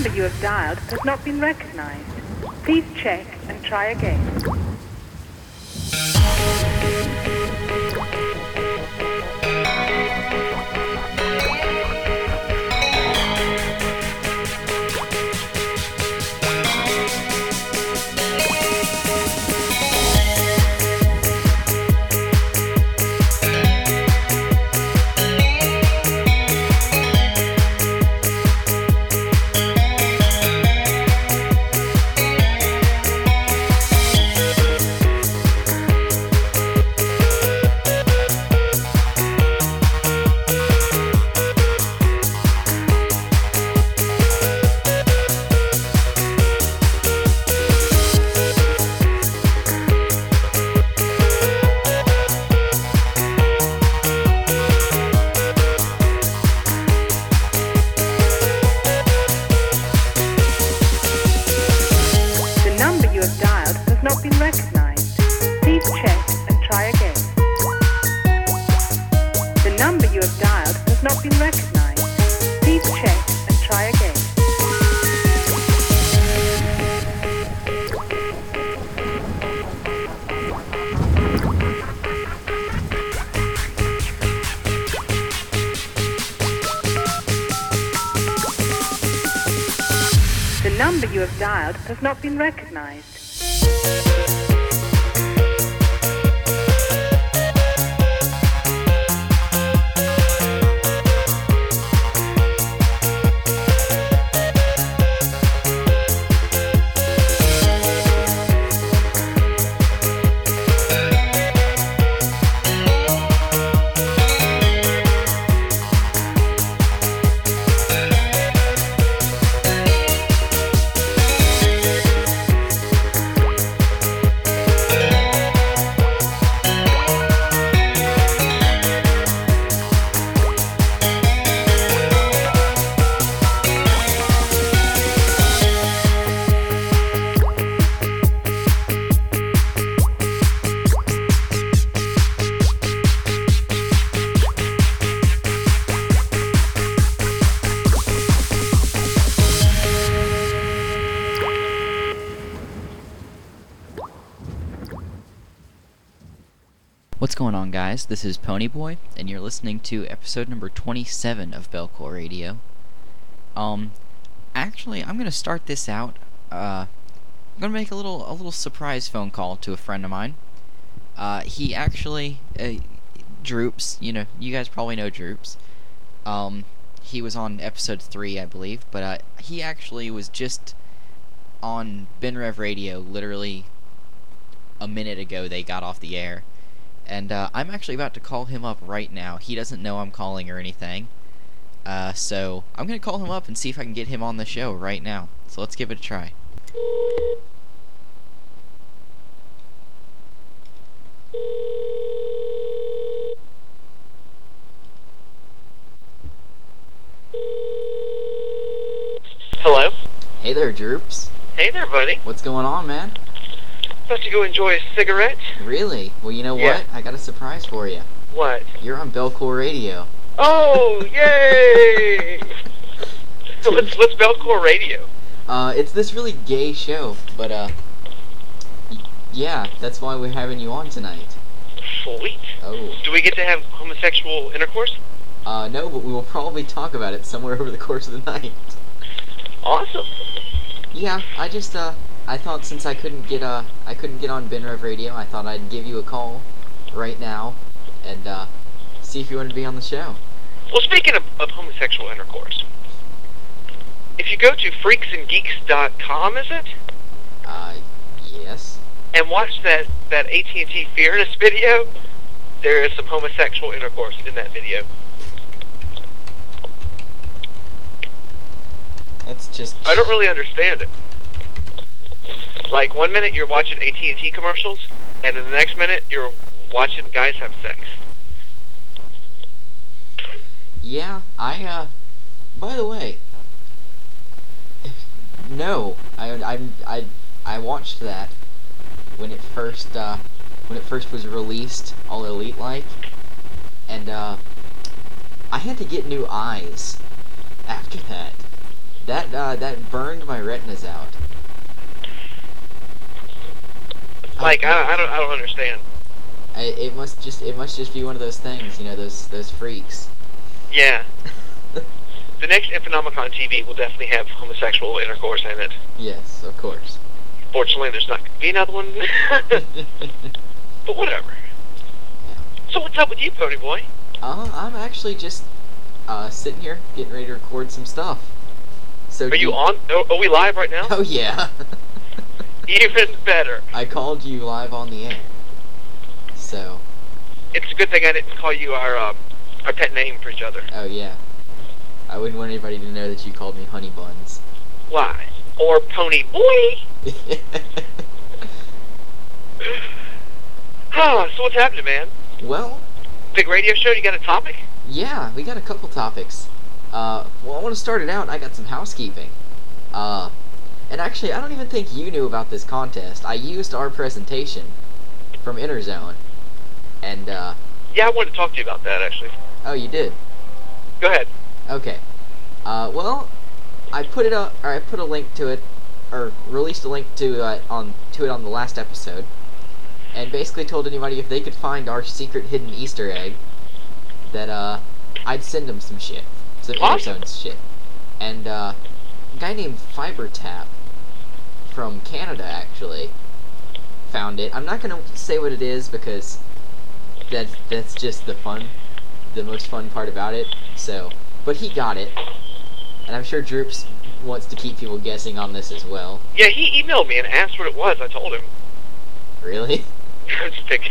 number you have dialed has not been recognized. Please check and try again. The number you have dialed has not been recognized. What's going on, guys? This is Ponyboy, and you're listening to episode number 27 of Belcore Radio. Actually, I'm gonna start this out. I'm gonna make a little surprise phone call to a friend of mine. He actually, Droops. You guys probably know Droops. He was on episode 3, I believe, but he actually was just on BenRev Radio. Literally a minute ago, they got off the air. And I'm actually about to call him up right now. He doesn't know I'm calling or anything. So I'm going to call him up and see if I can get him on the show right now. So let's give it a try. Hello? Hey there, Droops. Hey there, buddy. What's going on, man? About to go enjoy a cigarette? Really? Well, you know Yeah. what? I got a surprise for you. What? You're on Belcore Radio. Oh, yay! So what's Belcore Radio? It's this really gay show, but yeah, that's why we're having you on tonight. Sweet. Oh. Do we get to have homosexual intercourse? No, but we will probably talk about it somewhere over the course of the night. Awesome. Yeah, I thought since I couldn't get on BenRev Radio, I thought I'd give you a call right now and see if you wanted to be on the show. Well, speaking of homosexual intercourse, if you go to freaksandgeeks.com, is it? Yes. And watch that AT&T Fearless video, there is some homosexual intercourse in that video. That's just... I don't really understand it. Like, 1 minute you're watching AT&T commercials, and in the next minute you're watching guys have sex. Yeah, by the way, no, I watched that when it first was released, all Elite like, and I had to get new eyes after that. That burned my retinas out. Like, Oh, I don't understand. it must just be one of those things, you know, those freaks. Yeah. The next Infonomicon TV will definitely have homosexual intercourse in it. Yes, of course. Fortunately, there's not going to be another one. But whatever. So what's up with you, Pony Boy? I'm actually just sitting here getting ready to record some stuff. So Are you on? Are we live right now? Oh yeah. Even better. I called you live on the air. So. It's a good thing I didn't call you our pet name for each other. Oh yeah. I wouldn't want anybody to know that you called me Honey Buns. Why? Or Pony Boy? So what's happening, man? Well, Big radio show, you got a topic? yeah, we got a couple topics. Well, I want to start it out. I got some housekeeping. And actually, I don't even think you knew about this contest. I used our presentation from Interzone. And, Yeah, I wanted to talk to you about that, actually. oh, you did? Go ahead. Okay. Well, I put it up, or I put a link to it, or released a link to it on the last episode, and basically told anybody if they could find our secret hidden Easter egg, that I'd send them some shit, some Awesome. Interzone shit. And a guy named FiberTap from Canada actually found it. I'm not gonna say what it is because that's just the most fun part about it. So, but he got it, and I'm sure Droops wants to keep people guessing on this as well. Yeah, he emailed me and asked what it was. I told him. Really? I'm just picking.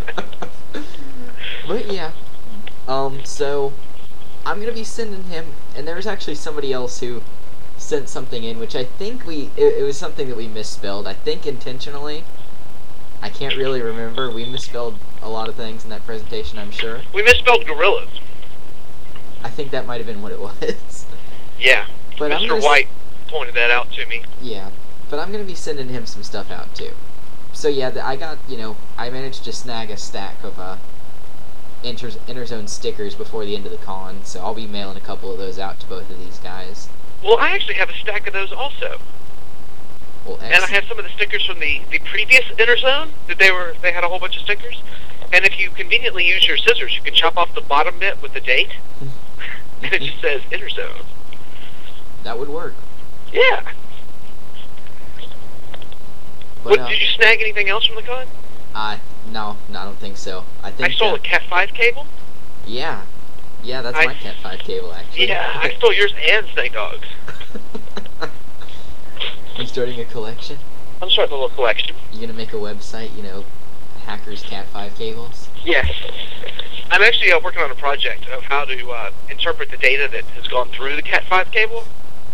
But yeah, so I'm gonna be sending him, and there was actually somebody else who sent something in, which I think it was something that we misspelled. I think intentionally. I can't really remember. We misspelled a lot of things in that presentation, I'm sure. We misspelled gorillas. I think that might have been what it was. Yeah. But I'm Mr. gonna White pointed that out to me. Yeah, but I'm gonna be sending him some stuff out too. So yeah, I got, I managed to snag a stack of Interzone stickers before the end of the con, so I'll be mailing a couple of those out to both of these guys. Well, I actually have a stack of those also. Well, And I have some of the stickers from the previous Interzone that they had a whole bunch of stickers. And if you conveniently use your scissors, you can chop off the bottom bit with the date. And it just says Interzone. that would work. Yeah. But Did you snag anything else from the con? no, I don't think so. I think I stole a Cat 5 cable. Yeah, that's my Cat 5 cable actually. Yeah, I stole yours and Snake Dog's. You starting a collection? I'm starting a little collection. You gonna make a website? Hackers Cat 5 cables. Yes. I'm actually working on a project of how to interpret the data that has gone through the Cat 5 cable.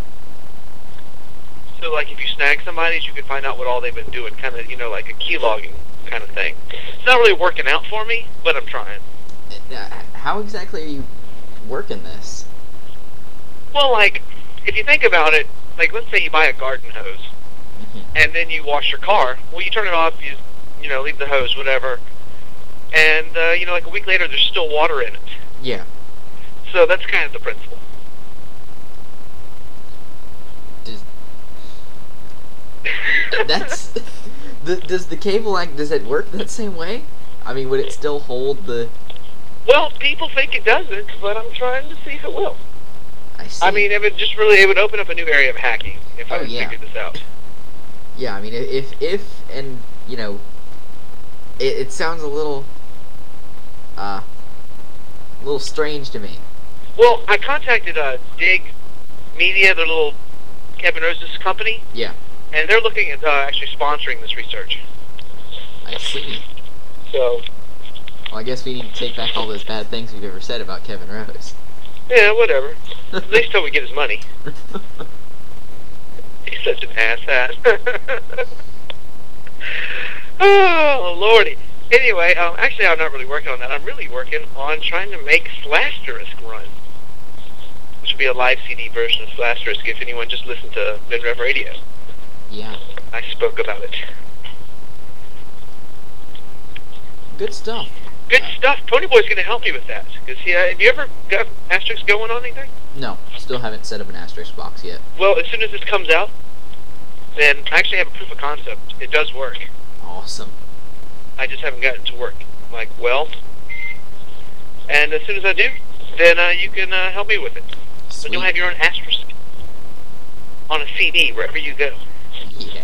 So, like, if you snag somebody's, you can find out what all they've been doing, kind of, like a key logging kind of thing. It's not really working out for me, but I'm trying. How exactly are you working this? Well, like, if you think about it, like, let's say you buy a garden hose, and then you wash your car. Well, you turn it off, you leave the hose, whatever, and, like a week later, there's still water in it. Yeah. So that's kind of the principle. Does the cable does it work that same way? I mean, would it still hold the... Well, people think it doesn't, but I'm trying to see if it will. I see. I mean, it would open up a new area of hacking if I figured this out. Yeah, I mean, if and, it sounds a little strange to me. Well, I contacted Dig Media, their little Kevin Rose's company. Yeah. And they're looking at actually sponsoring this research. I see. So. Well, I guess we need to take back all those bad things we've ever said about Kevin Rose. Yeah, whatever. At least till we get his money. He's such an asshat. Oh, lordy. Anyway, actually, I'm not really working on that. I'm really working on trying to make Slasterisk run. Which will be a live CD version of Slasterisk if anyone just listened to MidRev Radio. Yeah. I spoke about it. Good stuff. Good stuff. Pony Boy's going to help me with that. Cause have you ever got Asterix going on anything? No, still haven't set up an asterisk box yet. Well, as soon as this comes out, then I actually have a proof of concept. It does work. Awesome. I just haven't gotten it to work. I'm like, well, and as soon as I do, then you can help me with it. So Sweet. you'll have your own asterisk on a CD wherever you go. Yeah.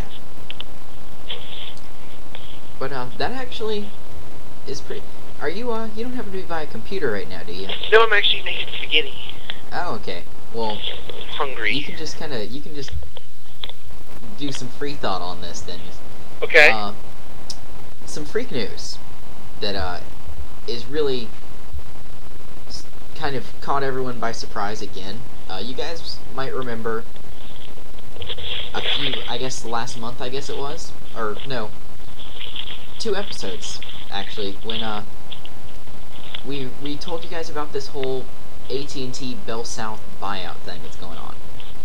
But that actually is pretty. Are you you don't happen to be by a computer right now, do you? No, I'm actually making spaghetti. Oh, okay. Well, I'm hungry. you can just do some free thought on this then. Okay. Some freak news that is really kind of caught everyone by surprise again. You guys might remember a few, I guess last month, I guess it was, or no, 2 episodes actually, when we told you guys about this whole AT&T Bell South buyout thing that's going on,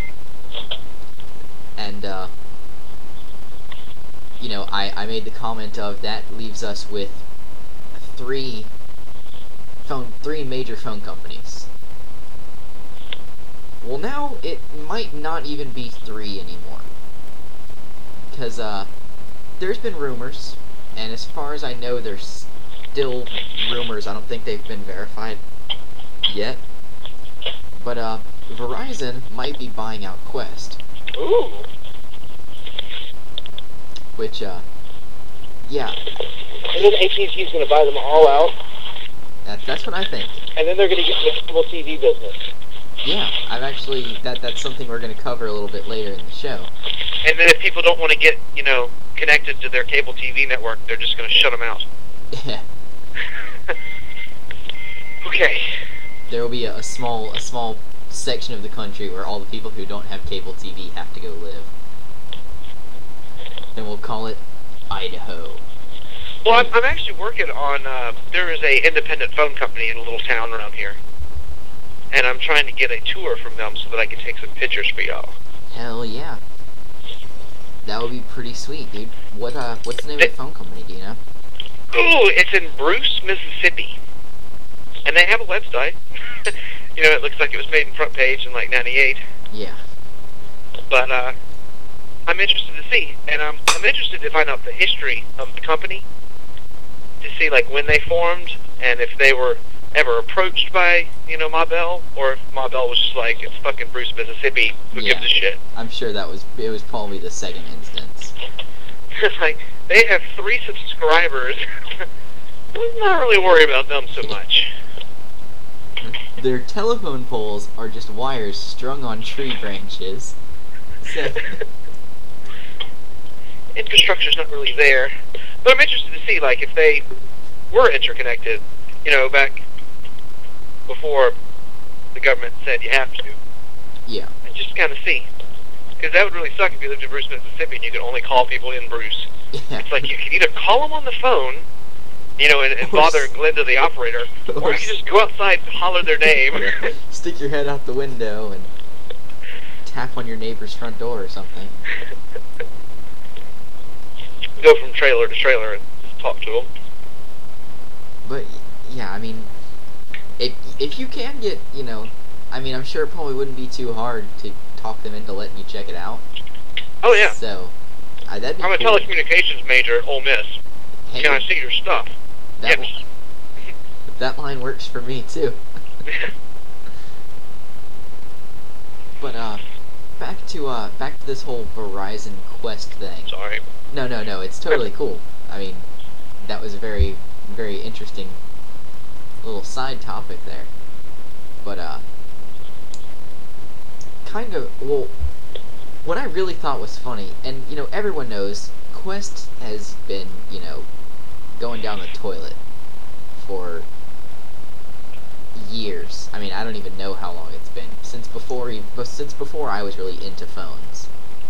and you know, I made the comment of that leaves us with three major phone companies. Well, now it might not even be 3 anymore, because there's been rumors, and as far as I know, there's still rumors. I don't think they've been verified yet, but Verizon might be buying out Quest. Ooh. Which yeah, And then AT&T's going to buy them all out, that's what I think. and then they're going to get in the cable TV business. Yeah, I've actually that's something we're going to cover a little bit later in the show. And then if people don't want to get, connected to their cable TV network, they're just going to shut them out. Yeah, Okay. there will be a small section of the country where all the people who don't have cable TV have to go live, and we'll call it Idaho. Well, I'm actually working on, there is a independent phone company in a little town around here. And I'm trying to get a tour from them so that I can take some pictures for y'all. Hell yeah, that would be pretty sweet, dude. What's the name of the phone company? Do you know? Ooh, it's in Bruce, Mississippi. And they have a website. It looks like it was made in front page in like 98. Yeah. But I'm interested to see. And I'm interested to find out the history of the company. To see like when they formed and if they were ever approached by, Ma Bell, or if Ma Bell was just like, it's fucking Bruce, Mississippi, who gives a shit? I'm sure it was probably the second instance. It's like, they have 3 subscribers. Let's not really worry about them so much. Their telephone poles are just wires strung on tree branches. So, Infrastructure's not really there. But I'm interested to see, like, if they were interconnected, back before the government said you have to. yeah. And just kind of see. Because that would really suck if you lived in Bruce, Mississippi, and you could only call people in Bruce. Yeah. It's like you could either call them on the phone, and bother Glenda, the operator, or you could just go outside and holler their name. Stick your head out the window and tap on your neighbor's front door or something. Go from trailer to trailer and talk to them. But yeah, I mean, if you can get, I'm sure it probably wouldn't be too hard to talk them into letting you check it out. Oh, yeah. So, that'd be I'm a cool. telecommunications major at Ole Miss. Hey, Can I see your stuff? that, Yes. that line works for me too. But back to this whole Verizon Quest thing. Sorry. No, it's totally cool. I mean, that was a very, very interesting little side topic there. But what I really thought was funny, and everyone knows Quest has been, going down the toilet for years. I mean, I don't even know how long it's been, since before I was really into phones.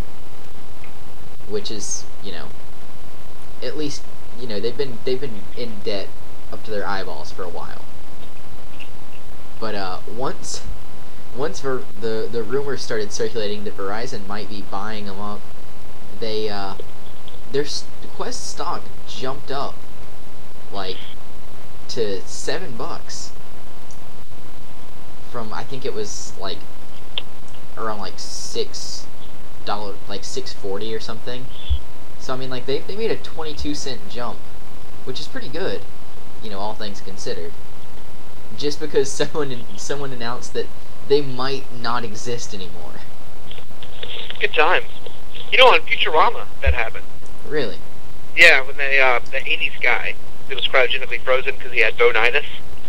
Which is, at least, they've been in debt up to their eyeballs for a while. But once the rumors started circulating that Verizon might be buying them up, their Quest stock jumped up like to $7 from, I think it was like around like $6, like $6.40 or something. So I mean, like they made a 22-cent jump, which is pretty good, all things considered. Just because someone announced that they might not exist anymore. Good times. On Futurama, that happened. Really? Yeah, when the 80s guy that was cryogenically frozen because he had bonitis.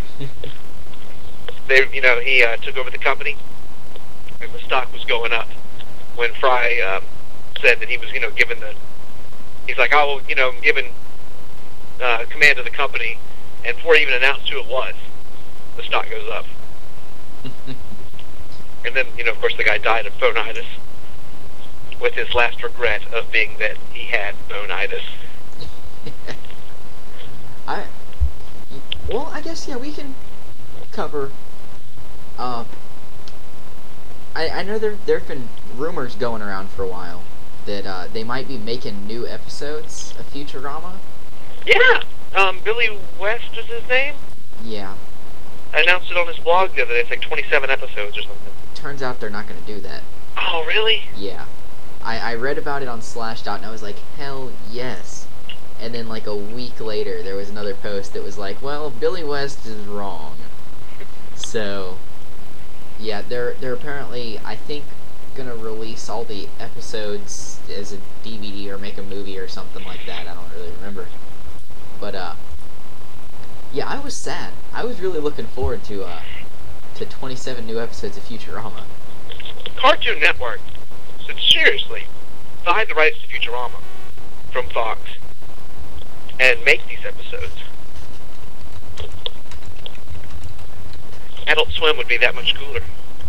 He took over the company, and the stock was going up. When Fry said that he was, given he's like, oh, well, I'm given command of the company, and before he even announced who it was, the stock goes up. And then, of course, the guy died of bonitis, with his last regret of being that he had bonitis. I guess, yeah, we can cover, I know there've been rumors going around for a while that, they might be making new episodes of Futurama. Yeah! Billy West is his name? Yeah. I announced it on his blog the other day. It's like 27 episodes or something. Turns out they're not going to do that. Oh, really? Yeah. I read about it on Slashdot, and I was like, hell yes. And then, like, a week later, there was another post that was like, well, Billy West is wrong. So, yeah, they're apparently, I think, gonna release all the episodes as a DVD or make a movie or something like that. I don't really remember. But, yeah, I was sad. I was really looking forward to 27 new episodes of Futurama. Cartoon Network said, seriously, buy the rights to Futurama from Fox and make these episodes. Adult Swim would be that much cooler.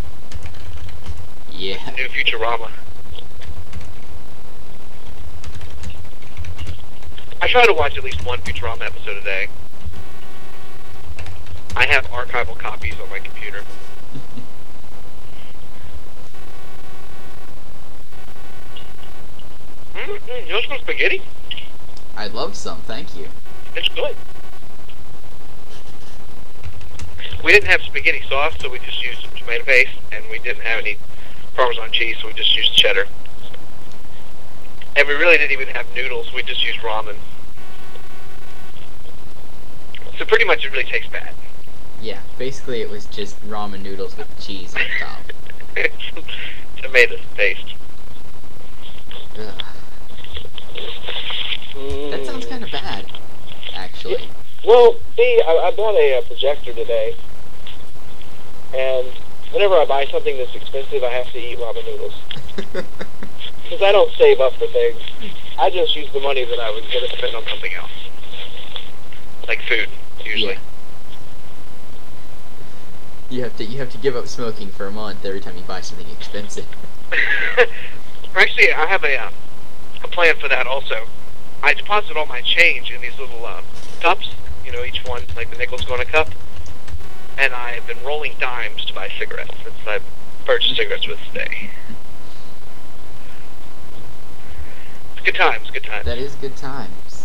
Yeah. New Futurama. I try to watch at least one Futurama episode a day. I have archival copies on my computer. You want some spaghetti? I'd love some, thank you. It's good. We didn't have spaghetti sauce, so we just used some tomato paste, and we didn't have any Parmesan cheese, so we just used cheddar. And we really didn't even have noodles, we just used ramen. So pretty much it really tastes bad. Yeah, basically it was just ramen noodles with cheese on top. Tomato paste. Ugh. That sounds kind of bad, actually. Well, see, I bought a projector today, and whenever I buy something that's expensive, I have to eat ramen noodles. Because I don't save up for things. I just use the money that I was going to spend on something else. Like food, usually. Yeah. You have to give up smoking for a month every time you buy something expensive. Actually, I have a plan for that also. I deposit all my change in these little cups, each one, like the nickels go in a cup, and I've been rolling dimes to buy cigarettes since I purchased cigarettes with today. It's good times, good times. That is good times.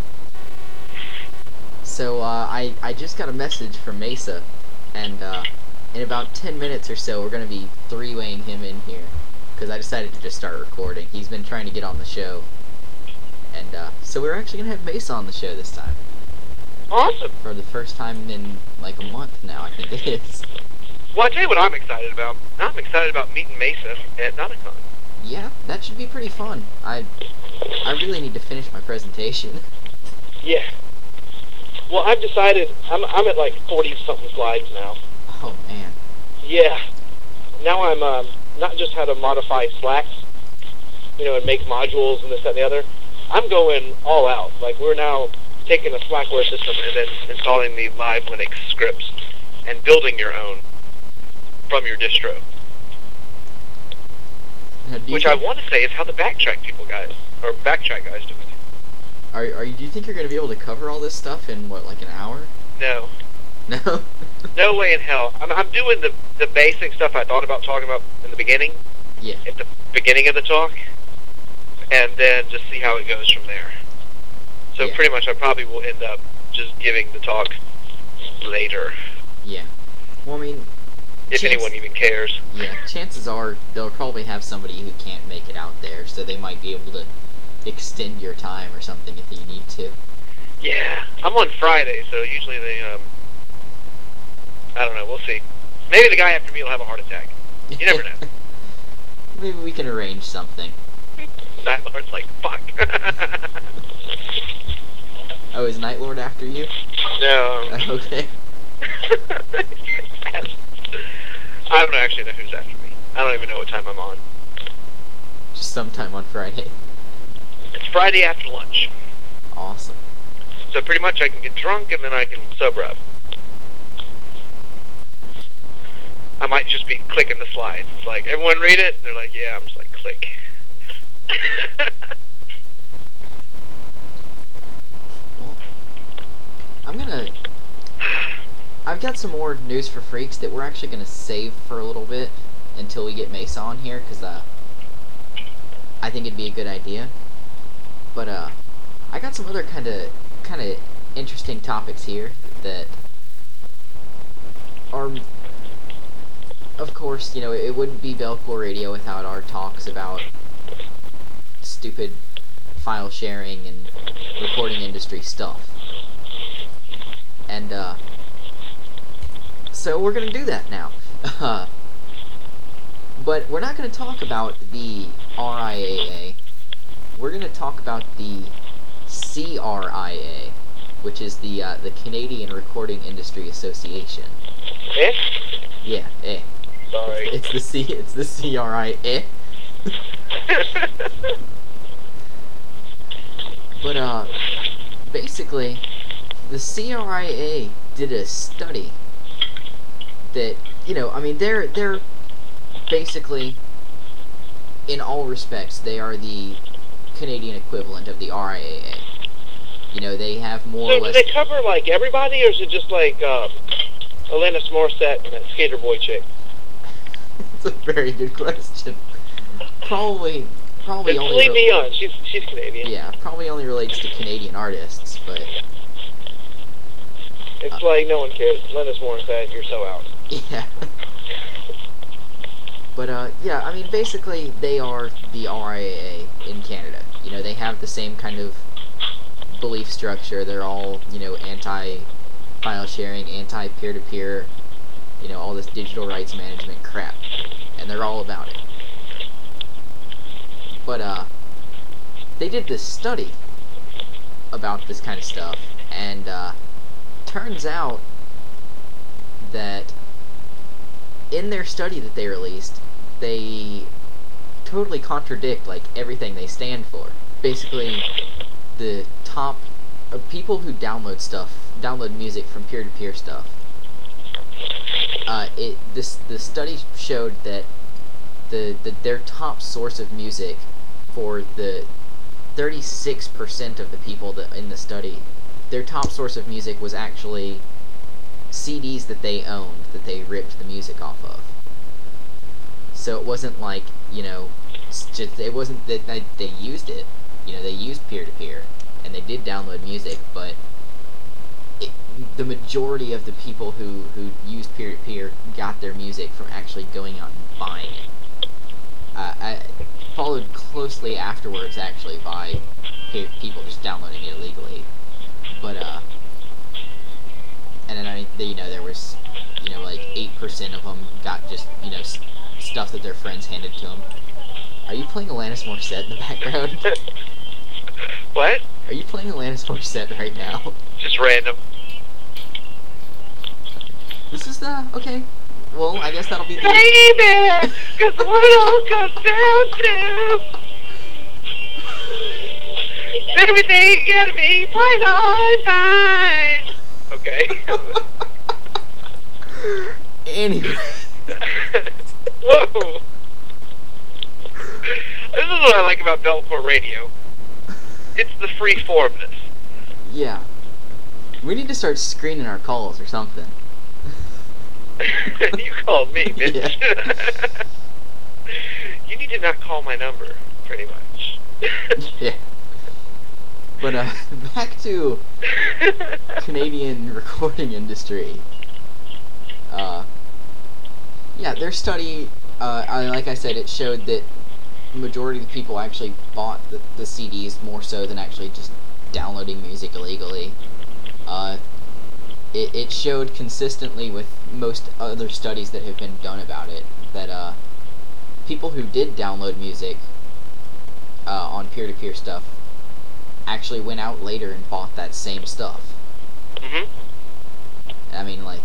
So, I just got a message from Mesa, and in about 10 minutes or so, we're going to be three-waying him in here, because I decided to just start recording. He's been trying to get on the show. And, so we're actually going to have Mesa on the show this time. Awesome. For the first time in, like, a month now, I think it is. Well, I'll tell you what I'm excited about. I'm excited about meeting Mesa at Nauticon. Yeah, that should be pretty fun. I really need to finish my presentation. Yeah. Well, I've decided, I'm at like 40-something slides now. Oh, man. Yeah. Now I'm, not just how to modify Slacks, and make modules and this, that, and the other. I'm going all out. Like, we're now taking a Slackware system and then installing the live Linux scripts and building your own from your distro. Now, Which I want to say is how the Backtrack guys do it. Do you think you're going to be able to cover all this stuff in, what, like an hour? No. No? No way in hell. I'm doing the basic stuff I thought about talking about in the beginning. Yeah. At the beginning of the talk. And then just see how it goes from there. So Yeah. pretty much I probably will end up just giving the talk later. Yeah. Well, I mean, If anyone even cares. Yeah, chances are they'll probably have somebody who can't make it out there, so they might be able to extend your time or something if you need to. Yeah, I'm on Friday, so usually they, I don't know, we'll see. Maybe the guy after me will have a heart attack. You never know. Maybe we can arrange something. Night Lord's like, fuck. Oh, is Night Lord after you? No. Okay. I don't actually know who's after me. I don't even know what time I'm on. Just sometime on Friday. It's Friday after lunch. Awesome. So pretty much I can get drunk and then I can sober up. I might just be clicking the slides. It's like, everyone read it? They're like, yeah. I'm just like, click. Well, I've got some more news for freaks that we're actually gonna save for a little bit until we get Mesa on here, because I think it'd be a good idea. But I got some other kind of interesting topics here that are, of course, you know, it wouldn't be Belcore Radio without our talks about stupid file sharing and recording industry stuff. And so we're gonna do that now. But we're not gonna talk about the RIAA. We're gonna talk about the CRIA, which is the Canadian Recording Industry Association. Eh? Yeah, eh. Sorry. It's the CRIA. But basically, the CRIA did a study that, you know, I mean, they're basically, in all respects, they are the Canadian equivalent of the RIAA. You know, they have more or So do less... they cover, like, everybody, or is it just, like, Alanis Morissette and that skater boy chick? That's a very good question. Probably And only... Celine Dion, she's Canadian. Yeah, probably only relates to Canadian artists, but... It's like, no one cares. Alanis Morissette, you're so out. Yeah. But, yeah, I mean, basically, they are the RIAA in Canada. You know, they have the same kind of belief structure. They're all, you know, anti-file sharing, anti-peer-to-peer, you know, all this digital rights management crap. And they're all about it. But, they did this study about this kind of stuff, and, turns out that in their study that they released, they totally contradict, like, everything they stand for. Basically, the top of people who download music from peer-to-peer stuff, the study showed that their top source of music for the 36% of the people that in the study, their top source of music was actually CDs that they owned, that they ripped the music off of. So it wasn't like, you know, it wasn't that they used it. You know, they used peer-to-peer, and they did download music, but the majority of the people who used peer-to-peer got their music from actually going out and buying it. I followed closely afterwards, actually, by people just downloading it illegally. But, and then, I mean, you know, there was, you know, like, 8% of them got just, you know, stuff that their friends handed to them. Are you playing Alanis Morissette in the background? What? Are you playing Alanis Morissette right now? Just random. This is the... Okay. Well, I guess that'll be the... Baby! Cause what it all comes down to... Everything gotta be right on time! Okay. Anyway. Whoa! This is what I like about Belcore Radio. It's the free-formness. Yeah. We need to start screening our calls or something. You called me, bitch. Yeah. You need to not call my number, pretty much. Yeah. But, back to Canadian recording industry. Yeah, their study, like I said, it showed that the majority of the people actually bought the CDs more so than actually just downloading music illegally. It showed consistently with most other studies that have been done about it that people who did download music on peer-to-peer stuff actually went out later and bought that same stuff. Mhm. I mean, like,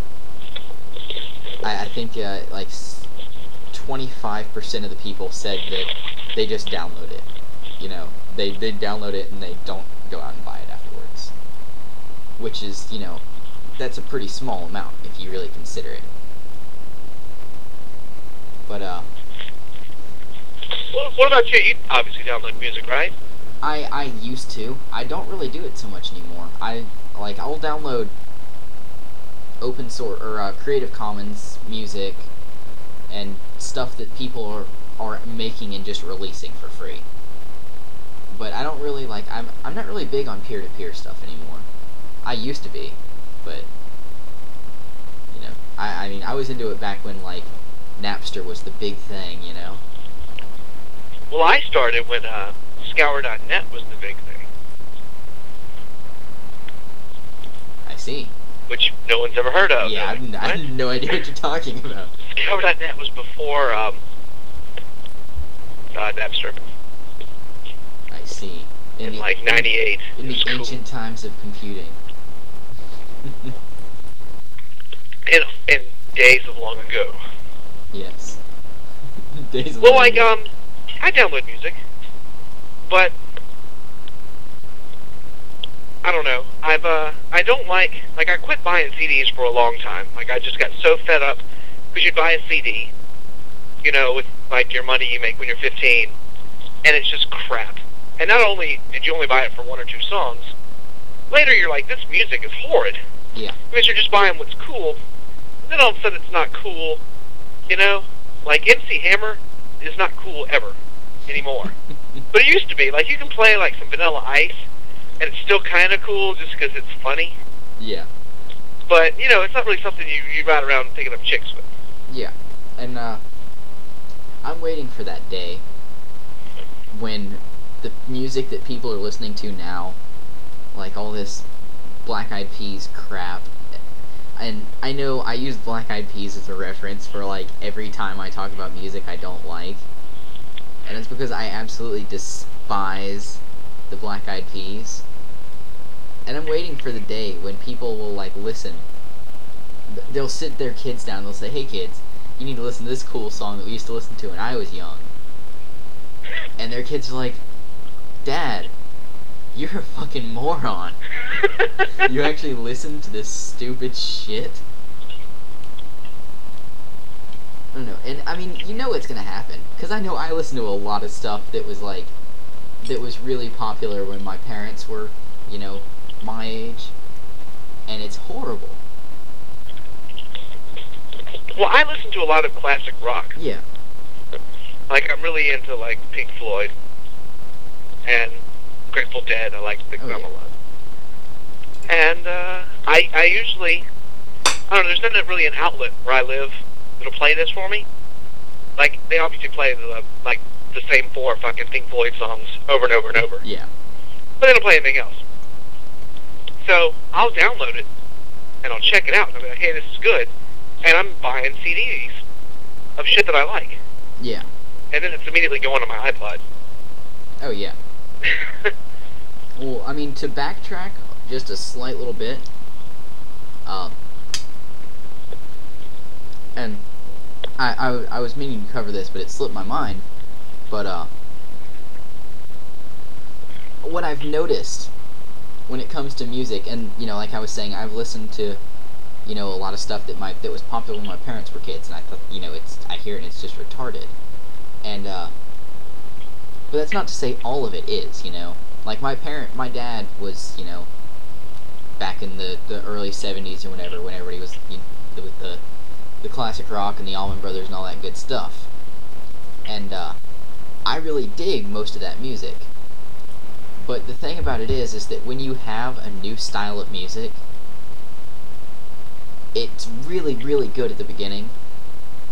I think, like, 25% of the people said that they just download it. You know, they download it and they don't go out and buy it afterwards. Which is, you know, that's a pretty small amount if you really consider it. But, What about you? You obviously download music, right? I used to. I don't really do it so much anymore. I'll download open source or Creative Commons music and stuff that people are making and just releasing for free. But I don't really I'm not really big on peer-to-peer stuff anymore. I used to be, but you know, I mean I was into it back when like Napster was the big thing, you know. Well, I started when Scour.net was the big thing, I see. which no one's ever heard of. Yeah, I have no idea what you're talking about. Scour.net was before Napster I see. in like '98. In the ancient times of computing. In days of long ago. Yes. Days of Well, long like ago. I download music, but I don't know. I don't like I quit buying CDs for a long time. Like I just got so fed up because you'd buy a CD, you know, with like your money you make when you're 15, and it's just crap. And not only did you only buy it for one or two songs, later you're like, this music is horrid. Yeah. Because you're just buying what's cool. Then all of a sudden it's not cool, you know? Like MC Hammer is not cool ever anymore. But it used to be. Like you can play like some Vanilla Ice, and it's still kind of cool just because it's funny. Yeah. But, you know, it's not really something you ride around picking up chicks with. Yeah. And I'm waiting for that day when the music that people are listening to now, like all this Black Eyed Peas crap, and I know I use Black Eyed Peas as a reference for like every time I talk about music I don't like, and it's because I absolutely despise the Black Eyed Peas. And I'm waiting for the day when people will like listen. They'll sit their kids down and they'll say, "Hey kids, you need to listen to this cool song that we used to listen to when I was young." And their kids are like, "Dad, you're a fucking moron. You actually listen to this stupid shit?" I don't know. And I mean, you know what's gonna happen, because I know I listened to a lot of stuff that was like, that was really popular when my parents were, you know, my age, and it's horrible. Well, I listen to a lot of classic rock. Yeah. Like, I'm really into, like, Pink Floyd and Grateful Dead. I like them a lot. And, I usually, I don't know, there's not really an outlet where I live that'll play this for me. Like, they obviously play, the same 4 fucking Pink Floyd songs over and over and over. Yeah. But they don't play anything else. So, I'll download it, and I'll check it out, and I'll be like, hey, this is good. And I'm buying CDs of shit that I like. Yeah. And then it's immediately going on my iPod. Oh, yeah. Well, I mean, to backtrack just a slight little bit, and I was meaning to cover this, but it slipped my mind, but, what I've noticed when it comes to music, and, you know, like I was saying, I've listened to, you know, a lot of stuff that was popular when my parents were kids, and I thought, you know, I hear it and it's just retarded. And, but that's not to say all of it is, you know. Like, my dad was, you know, back in the early 70s or whenever he was, you know, with the classic rock and the Allman Brothers and all that good stuff. And, I really dig most of that music. But the thing about it is that when you have a new style of music, it's really, really good at the beginning,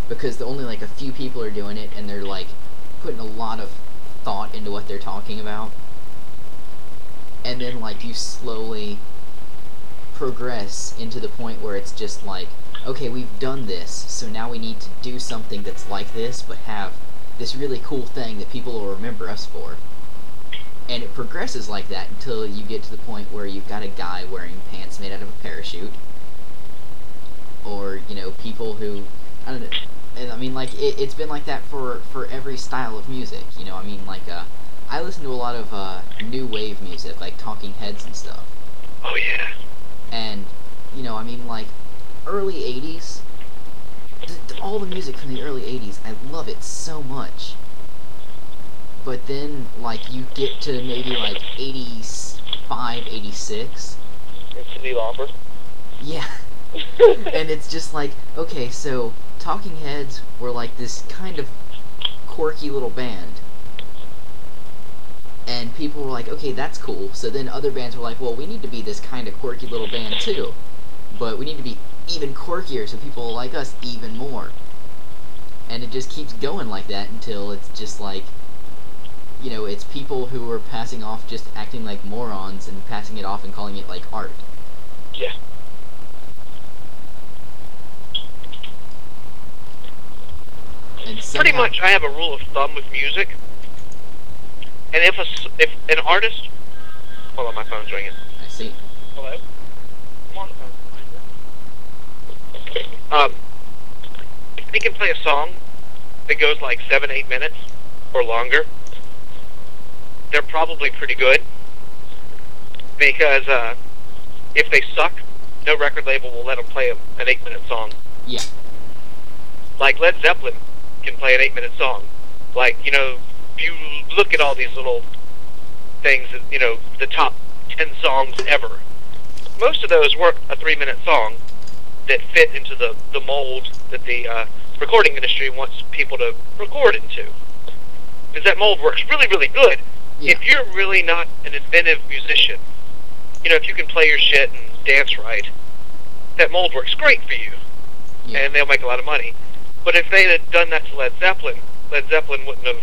because the only like a few people are doing it, and they're like putting a lot of thought into what they're talking about, and then like you slowly progress into the point where it's just like, okay, we've done this, so now we need to do something that's like this, but have this really cool thing that people will remember us for. And it progresses like that until you get to the point where you've got a guy wearing pants made out of a parachute. Or, you know, people who, I don't know, and I mean, like, it's been like that for every style of music, you know, I mean, like, I listen to a lot of, new wave music, like Talking Heads and stuff. Oh, yeah. And, you know, I mean, like, early 80s, all the music from the early 80s, I love it so much. But then, like, you get to maybe, like, 85, 86. And Cyndi Lauper. Yeah. And it's just like, okay, so Talking Heads were like this kind of quirky little band. And people were like, okay, that's cool. So then other bands were like, well, we need to be this kind of quirky little band too. But we need to be even quirkier so people will like us even more. And it just keeps going like that until it's just like, you know, it's people who are passing off just acting like morons and passing it off and calling it like art. Yeah. And Pretty much, I have a rule of thumb with music. And if an artist, hold on, my phone's ringing. I see. Hello. I'm on the phone. If they can play a song that goes like 7-8 minutes or longer, they're probably pretty good. Because if they suck, no record label will let them play an 8-minute song. Yeah. Like Led Zeppelin can play an 8-minute song. Like, you know, if you look at all these little things, that, you know, the top 10 songs ever, most of those weren't a 3-minute song that fit into the mold that the recording industry wants people to record into. Because that mold works really, really good. Yeah. If you're really not an inventive musician, you know, if you can play your shit and dance right, that mold works great for you. Yeah. And they'll make a lot of money. But if they had done that to Led Zeppelin wouldn't have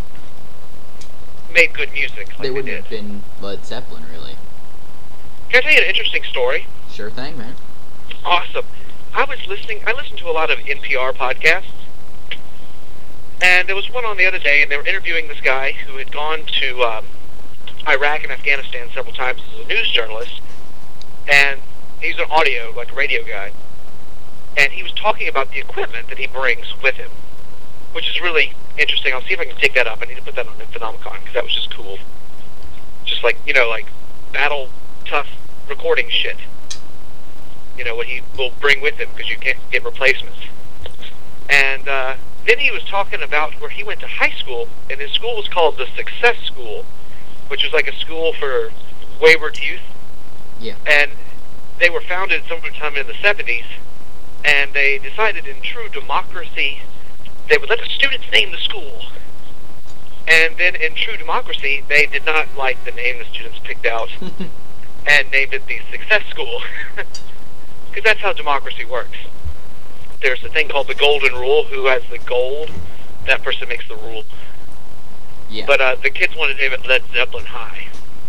made good music like They wouldn't did. have been Led Zeppelin, really. Can I tell you an interesting story? Sure thing, man. Awesome. I listened to a lot of NPR podcasts, and there was one on the other day, and they were interviewing this guy who had gone to Iraq and Afghanistan several times as a news journalist, and he's an audio, like a radio guy, and he was talking about the equipment that he brings with him, which is really interesting. I'll see if I can dig that up. I need to put that on Infonomicon, because that was just cool. Just like, you know, like battle tough recording shit. You know, what he will bring with him, because you can't get replacements. And then he was talking about where he went to high school, and his school was called the Success School, which was like a school for wayward youth. Yeah. And they were founded sometime in the 70s, and they decided in true democracy they would let the students name the school. And then in true democracy, they did not like the name the students picked out and named it the Success School. Because that's how democracy works. There's a thing called the golden rule. Who has the gold, that person makes the rule. Yeah. But the kids wanted to name it Led Zeppelin High.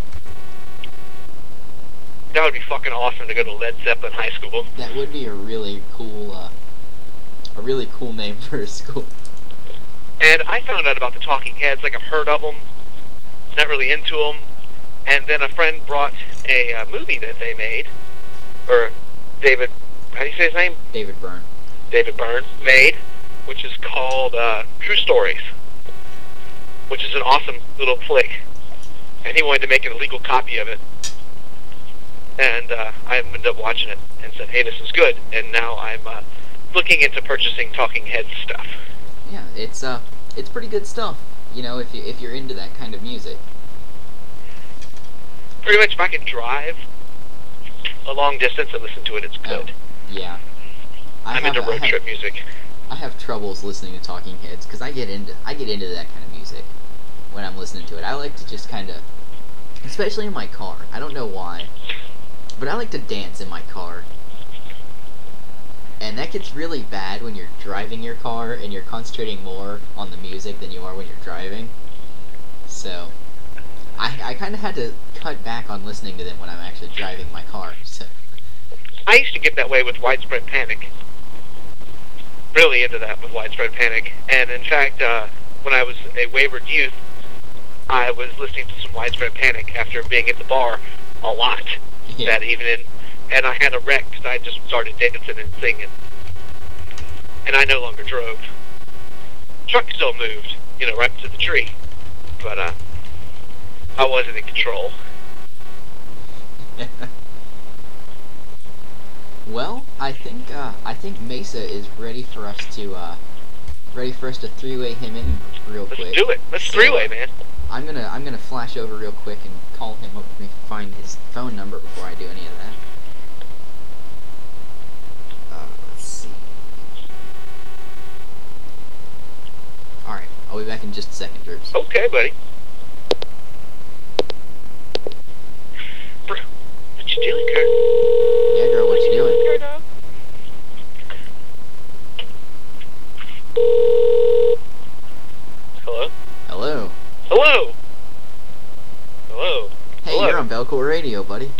That would be fucking awesome to go to Led Zeppelin High School. That would be a really cool name for a school. And I found out about the Talking Heads, like I've heard of them, not really into them. And then a friend brought a movie that they made, or David, how do you say his name? David Byrne. David Byrne made, which is called True Stories, which is an awesome little flick. And he wanted to make an illegal copy of it. And I ended up watching it and said, hey, this is good. And now I'm looking into purchasing Talking Heads stuff. Yeah, it's pretty good stuff. You know, if you're into that kind of music. Pretty much, if I can drive a long distance and listen to it, it's good. Oh, yeah. I'm into road trip music. I have troubles listening to Talking Heads because I get into that kind of music when I'm listening to it. I like to just kind of, especially in my car. I don't know why, but I like to dance in my car. And that gets really bad when you're driving your car and you're concentrating more on the music than you are when you're driving. So, I kind of had to cut back on listening to them when I'm actually driving my car. So. I used to get that way with Widespread Panic. Really into that with Widespread Panic. And in fact, when I was a wayward youth, I was listening to some Widespread Panic after being at the bar a lot that evening. And I had a wreck because I just started dancing and singing. And I no longer drove. Truck still moved, right to the tree. But I wasn't in control. Well, I think Mesa is ready for us to three-way him in real quick. Let's do it. Let's three-way, man. I'm gonna flash over real quick and call him up. Let me find his phone number before I do any of that. Let's see. All right, I'll be back in just a second, Droops. Okay, buddy. Bro, what you doing, Kurt? Yeah, girl, what you doing? Hello? Hello. Hello? Hello? Hey, Hello? you're on Belcourt Radio, buddy.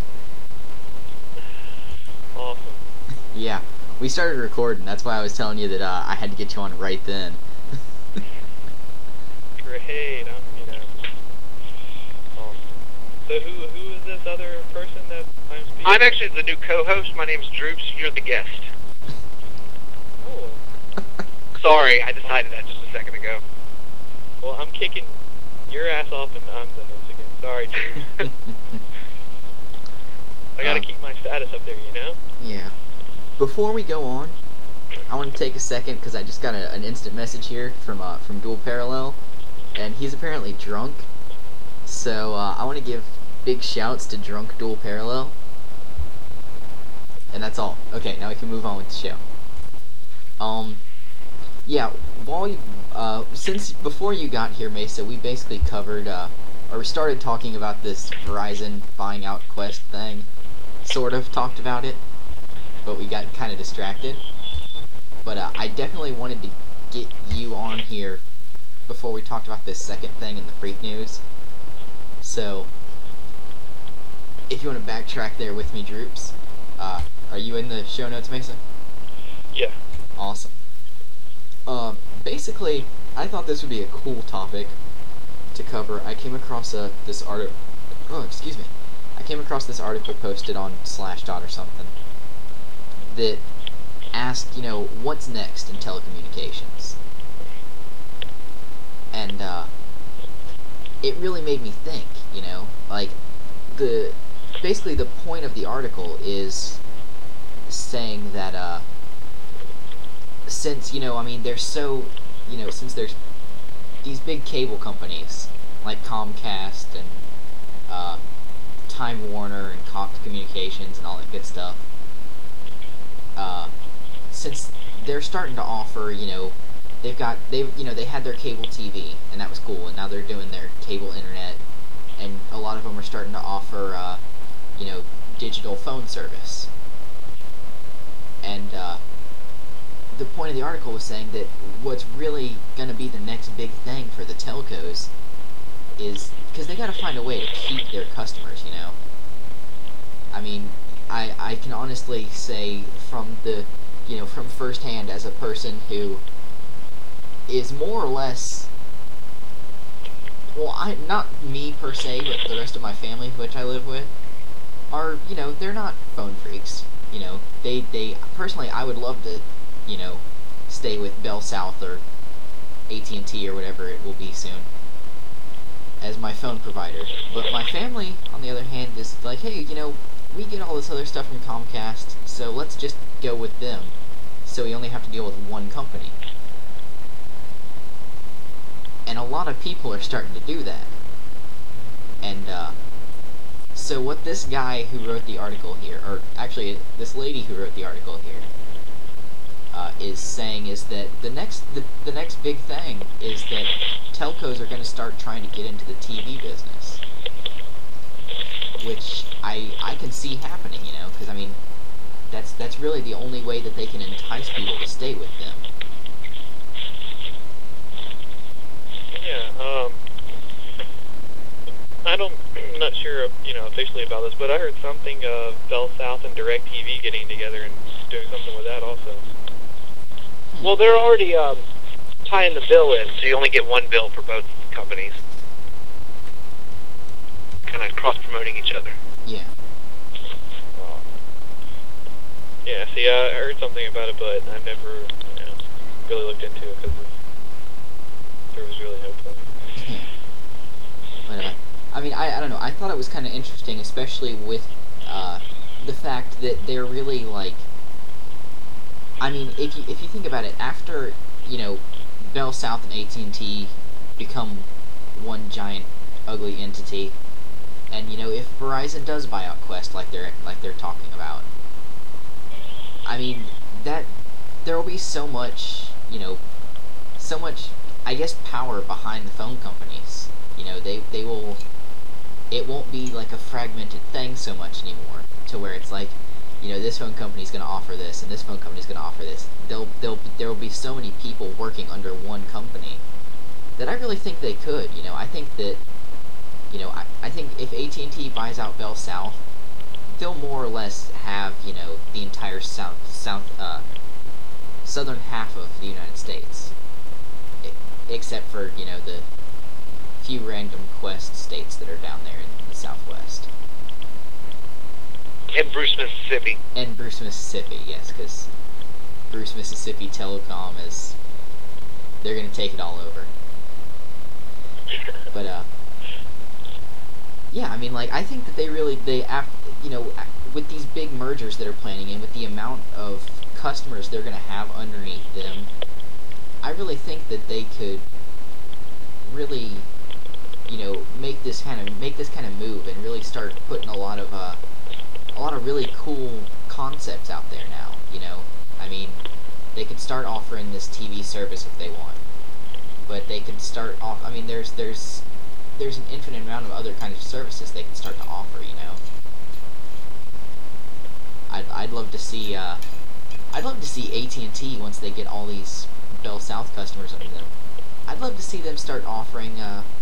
Awesome. Yeah, we started recording. That's why I was telling you that I had to get you on right then. Great, awesome. So who is this other person that I'm speaking? I'm actually the new co-host. My name's Droops. You're the guest. Oh, Sorry, I decided that just a second ago. well, I'm kicking your ass off and I'm the host again. Sorry, dude. I gotta keep my status up there, Yeah. Before we go on, I want to take a second because I just got an instant message here from Dual Parallel, and he's apparently drunk. So I want to give big shouts to Drunk Dual Parallel, and that's all. Okay, now we can move on with the show. Yeah, since before you got here, Mesa, we basically covered, or we started talking about this Verizon buying out Quest thing. Sort of talked about it, but we got kind of distracted. But I definitely wanted to get you on here before we talked about this second thing in the freak news. So, if you want to backtrack there with me, Droops, are you in the show notes, Mesa? Yeah. Awesome. Basically, I thought this would be a cool topic to cover. I came across this article. Oh, excuse me. I came across this article posted on Slashdot or something that asked, what's next in telecommunications? And it really made me think, like basically the point of the article is saying that since there's since there's these big cable companies like Comcast and Time Warner and Cox Communications and all that good stuff, since they're starting to offer, they had their cable TV and that was cool, and now they're doing their cable internet, and a lot of them are starting to offer digital phone service. And the point of the article was saying that what's really going to be the next big thing for the telcos is, because they got to find a way to keep their customers, I mean, I can honestly say from from firsthand, as a person who is more or less, well, not me per se, but the rest of my family, which I live with, are, they're not phone freaks. They personally, I would love to, stay with Bell South or AT&T or whatever it will be soon as my phone provider. But my family, on the other hand, is like, hey, we get all this other stuff from Comcast, so let's just go with them, so we only have to deal with one company. And a lot of people are starting to do that. And so what this guy who wrote the article here, or actually this lady who wrote the article here, is saying is that the next big thing is that telcos are going to start trying to get into the TV business, which I can see happening, because that's really the only way that they can entice people to stay with them. Yeah, I'm not sure, officially about this, but I heard something of Bell South and DirecTV getting together and doing something with that also. Well, they're already tying the bill in, so you only get one bill for both companies. Kind of cross-promoting each other. Yeah. Yeah, see, I heard something about it, but I never really looked into it because there was really no point. Yeah. But, I mean, I don't know. I thought it was kind of interesting, especially with the fact that they're really like. I mean, if you think about it, after Bell South and AT&T become one giant ugly entity, and if Verizon does buy out Quest like they're talking about, I mean that there will be so much I guess power behind the phone companies. They will. It won't be like a fragmented thing so much anymore, to where it's like, this phone company's going to offer this, and this phone company's going to offer this. There will be so many people working under one company that I really think they could. I think that, I think if AT&T buys out Bell South, they'll more or less have, the entire southern half of the United States, except for, the few random Quest states that are down there in the Southwest. And Bruce, Mississippi. And Bruce, Mississippi, yes, because Bruce, Mississippi Telecom they're going to take it all over. But, yeah, I mean, like, I think that with these big mergers that are planning and with the amount of customers they're going to have underneath them, I really think that they could really, make this kind of move and really start putting a lot of really cool concepts out there now. I mean, they could start offering this TV service if they want, but they could start off. I mean, there's an infinite amount of other kinds of services they can start to offer. I'd love to see AT&T once they get all these Bell South customers under them. I'd love to see them start offering,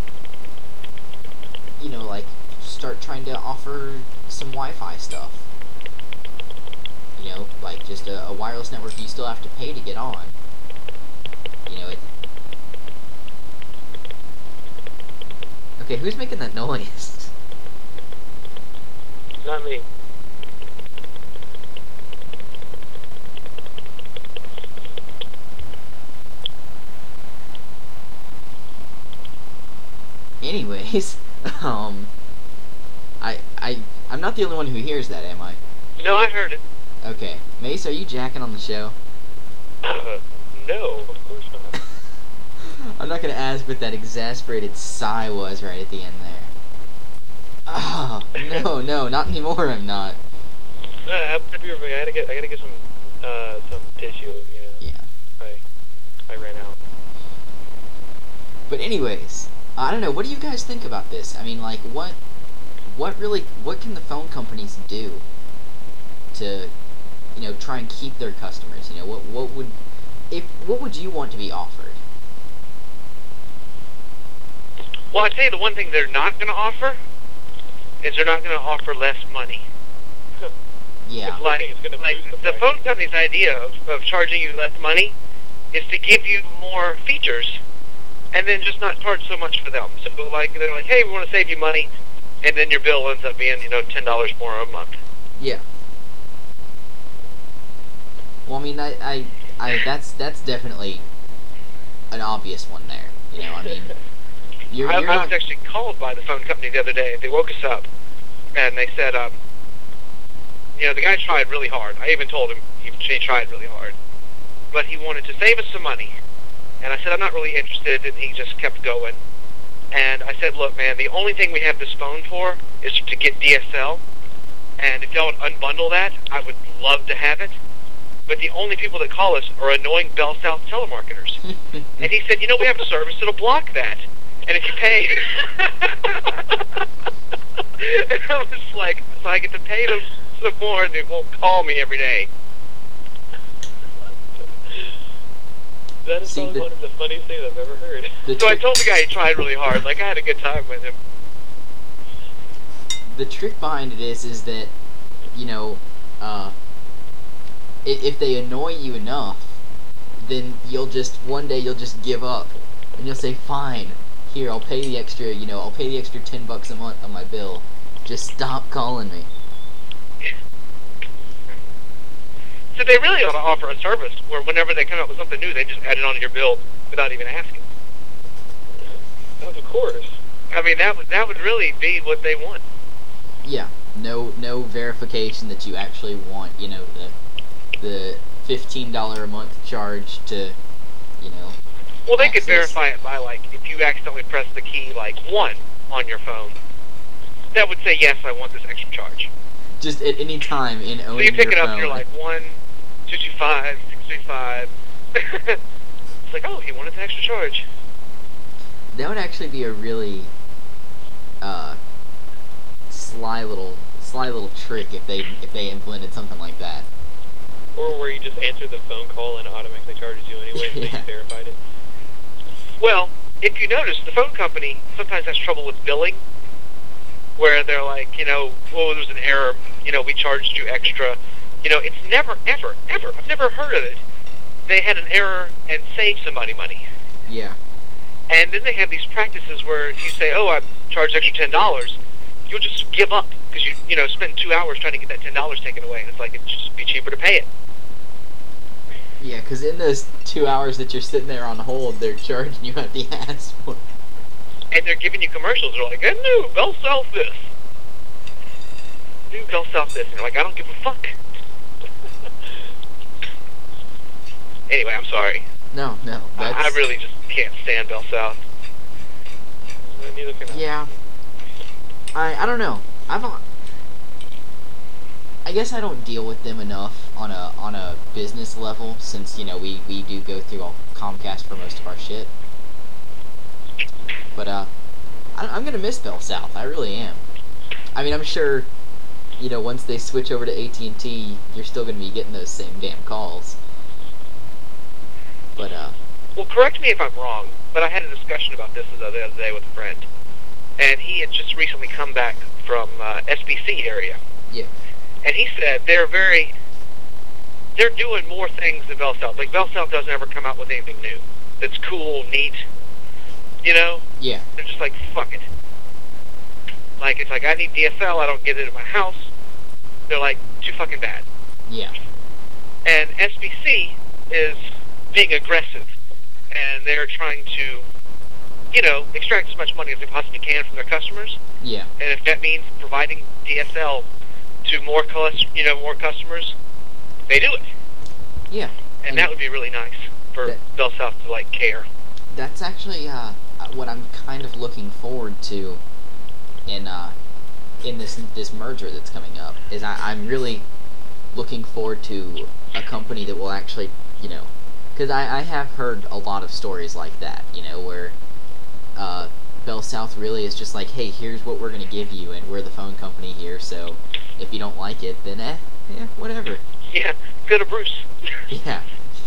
start trying to offer some Wi-Fi stuff. Like just a wireless network you still have to pay to get on. Okay, who's making that noise? Not me. Anyways, I'm not the only one who hears that, am I? No, I heard it. Okay. Mace, are you jacking on the show? No, of course not. I'm not gonna ask what that exasperated sigh was right at the end there. Oh, no, not anymore, I'm not. I gotta get some tissue, Yeah. I ran out. But anyways, I don't know, what do you guys think about this? I mean, like, what can the phone companies do to, try and keep their customers? What would you want to be offered? Well, I'd say the one thing they're not going to offer is they're not going to offer less money. Yeah. Like the phone company's idea of charging you less money is to give you more features and then just not charge so much for them. So, they're like, hey, we want to save you money, and then your bill ends up being, $10 more a month. Yeah. Well, I mean, I that's definitely an obvious one there. I mean, I was actually called by the phone company the other day. They woke us up, and they said, the guy tried really hard. I even told him he tried really hard, but he wanted to save us some money. And I said, I'm not really interested, and he just kept going. And I said, look, man, the only thing we have this phone for is to get DSL, and if y'all would unbundle that, I would love to have it. But the only people that call us are annoying Bell South telemarketers. And he said, we have a service that'll block that. And if you pay... And I was like, so I get to pay them some more, and they won't call me every day. That is See, probably one of the funniest things I've ever heard. So I told the guy he tried really hard. Like, I had a good time with him. The trick behind it is that, you know, if they annoy you enough, then one day you'll just give up, and you'll say, fine, here, I'll pay the extra, I'll pay the extra $10 a month on my bill. Just stop calling me. So they really ought to offer a service where whenever they come up with something new, they just add it onto your bill without even asking. Of course. I mean, that would really be what they want. Yeah, no verification that you actually want, the $15 a month charge to, Well, they could access. verify it by, like, if you accidentally press the key, like, 1 on your phone, that would say, yes, I want this extra charge. Just at any time in owning So you pick your it up phone. and you're like, 1, 225, 635. It's like, oh, he wanted an extra charge. That would actually be a really sly little trick if they implemented something like that. Or where you just answer the phone call and it automatically charges you anyway if Yeah. you verified it. Well, if you notice, the phone company sometimes has trouble with billing, where they're like, oh, there's an error, we charged you extra. It's never, ever, ever, I've never heard of it. They had an error and saved somebody money. Yeah. And then they have these practices where if you say, oh, I charged extra $10, you'll just give up because you spend 2 hours trying to get that $10 taken away. And it's like, it'd just be cheaper to pay it. Yeah, because in those 2 hours that you're sitting there on hold, they're charging you at the ass for. And they're giving you commercials. They're like, and new Bell South this. New Bell South this. And you're like, I don't give a fuck. Anyway, I'm sorry. No, that's... I really just can't stand Bell South. Neither can I. Yeah. I don't know. I guess I don't deal with them enough on a business level since we do go through all Comcast for most of our shit. But I'm gonna miss Bell South. I really am. I mean, I'm sure once they switch over to AT&T, you're still gonna be getting those same damn calls. But Well, correct me if I'm wrong, but I had a discussion about this the other day with a friend. And he had just recently come back from SBC area. Yeah. And he said they're doing more things than Bell South. Like, Bell South doesn't ever come out with anything new that's cool, neat. Yeah. They're just like, fuck it. Like, it's like, I need DSL, I don't get it at my house. They're like, too fucking bad. Yeah. And SBC is being aggressive. And they're trying to, extract as much money as they possibly can from their customers. Yeah. And if that means providing DSL to more customers, they do it. Yeah. And that would be really nice for Bell South to, like, care. That's actually what I'm kind of looking forward to in this merger that's coming up. Is I'm really looking forward to a company that will actually, because I have heard a lot of stories like that, where Bell South really is just like, hey, here's what we're going to give you, and we're the phone company here, so if you don't like it, then whatever. Yeah, go to Bruce. Yeah,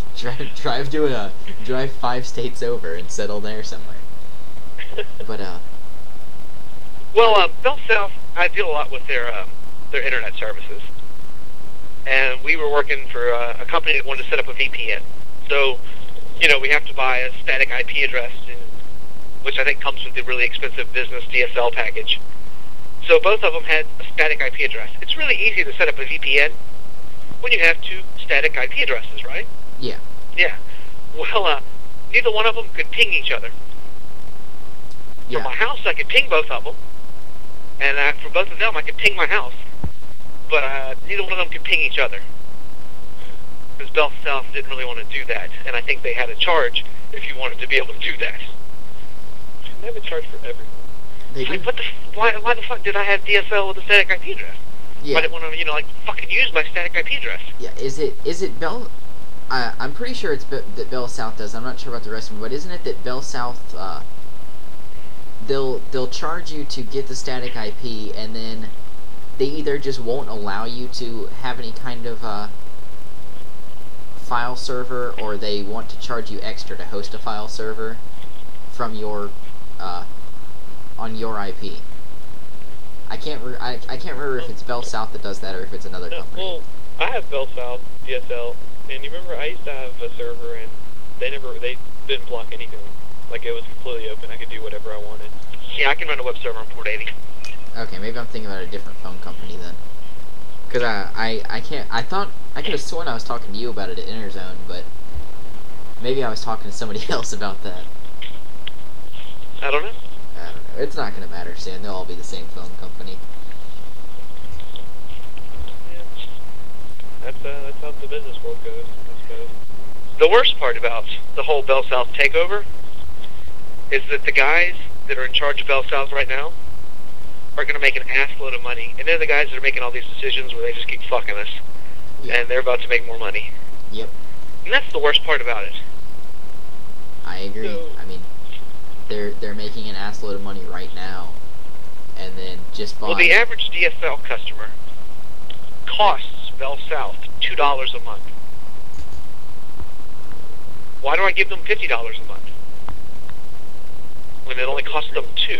drive 5 states over and settle there somewhere. But Well, Bell South, I deal a lot with their internet services, and we were working for a company that wanted to set up a VPN. So, we have to buy a static IP address, which I think comes with the really expensive business DSL package. So both of them had a static IP address. It's really easy to set up a VPN when you have 2 static IP addresses, right? yeah. Yeah. Well, neither one of them could ping each other. Yeah. From my house, I could ping both of them. And for both of them, I could ping my house. But neither one of them could ping each other. Because Bell South didn't really want to do that. And I think they had a charge if you wanted to be able to do that. They have a charge for everything. They do. Like, why the fuck did I have DSL with a static IP address? Yeah. I didn't want to, fucking use my static IP address. Yeah, is it Bell? I'm pretty sure it's that Bell South does. I'm not sure about the rest of them, but isn't it that Bell South they'll charge you to get the static IP, and then they either just won't allow you to have any kind of file server, or they want to charge you extra to host a file server from your on your IP. I can't remember if it's Bell South that does that or if it's another No, company. well, I have Bell South DSL, and you remember I used to have a server, and they didn't block anything. Like, it was completely open. I could do whatever I wanted. Yeah, I can run a web server on port 80. Okay, maybe I'm thinking about a different phone company then. Cause I could have sworn I was talking to you about it at Interzone, but maybe I was talking to somebody else about that. I don't know. I don't know. It's not gonna matter, Stan. They'll all be the same phone company. Yeah. That's how the business world goes, I suppose. The worst part about the whole Bell South takeover is that the guys that are in charge of Bell South right now are going to make an ass load of money, and they're the guys that are making all these decisions where they just keep fucking us, and they're about to make more money. Yep. And that's the worst part about it. I agree. So- I mean, they're making an ass load of money right now, and then just by Well, the average DSL customer costs Bell South $2 a month. Why do I give them $50 a month when it only costs them $2?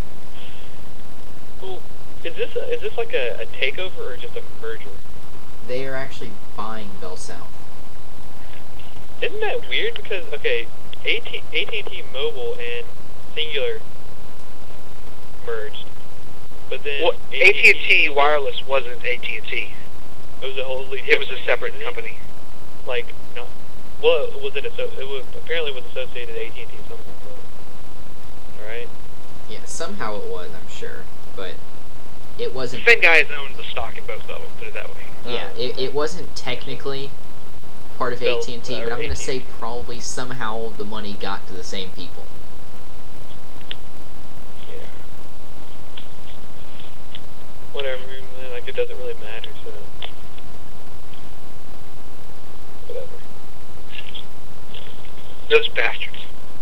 Well, is this like a takeover or just a merger? they are actually buying Bell South. Isn't that weird? Because, okay, AT&T Mobile and Singular merged, but then Well, AT&T Wireless wasn't AT&T. It was a wholly It was a separate company. Like, no, well, was it? It was apparently was associated to AT&T somehow. Right? Yeah, somehow it was, I'm sure, but it wasn't. The same guys owned the stock in both of them. Put it that way. Yeah, it wasn't technically part of Bell- AT&T, but I'm gonna AT&T. say probably somehow the money got to the same people. Yeah. Whatever. Like, it doesn't really matter. So. Whatever. Those bastards.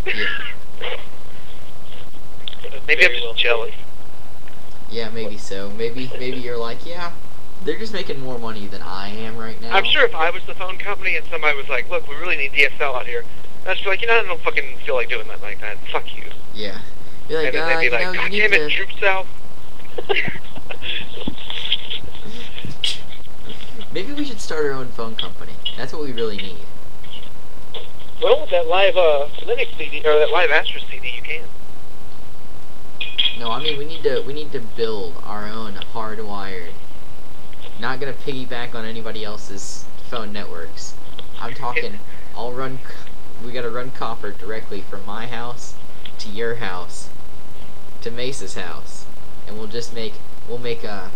Maybe I'm Very just well jealous. stated. Yeah, maybe so. Maybe you're like, yeah, they're just making more money than I am right now. I'm sure if I was the phone company and somebody was like, look, we really need DSL out here, I'd just be like, I don't fucking feel like doing that like that. Fuck you. Yeah. You're like, And then they'd be you like, know, God you damn need it, to. Troop South. Maybe we should start our own phone company. That's what we really need. Well, with that live Linux CD, or that live Astra CD, you can. No, I mean we need to build our own hardwired. Not gonna piggyback on anybody else's phone networks. I'm talking. We gotta run copper directly from my house to your house to Mesa's house, and we'll make a.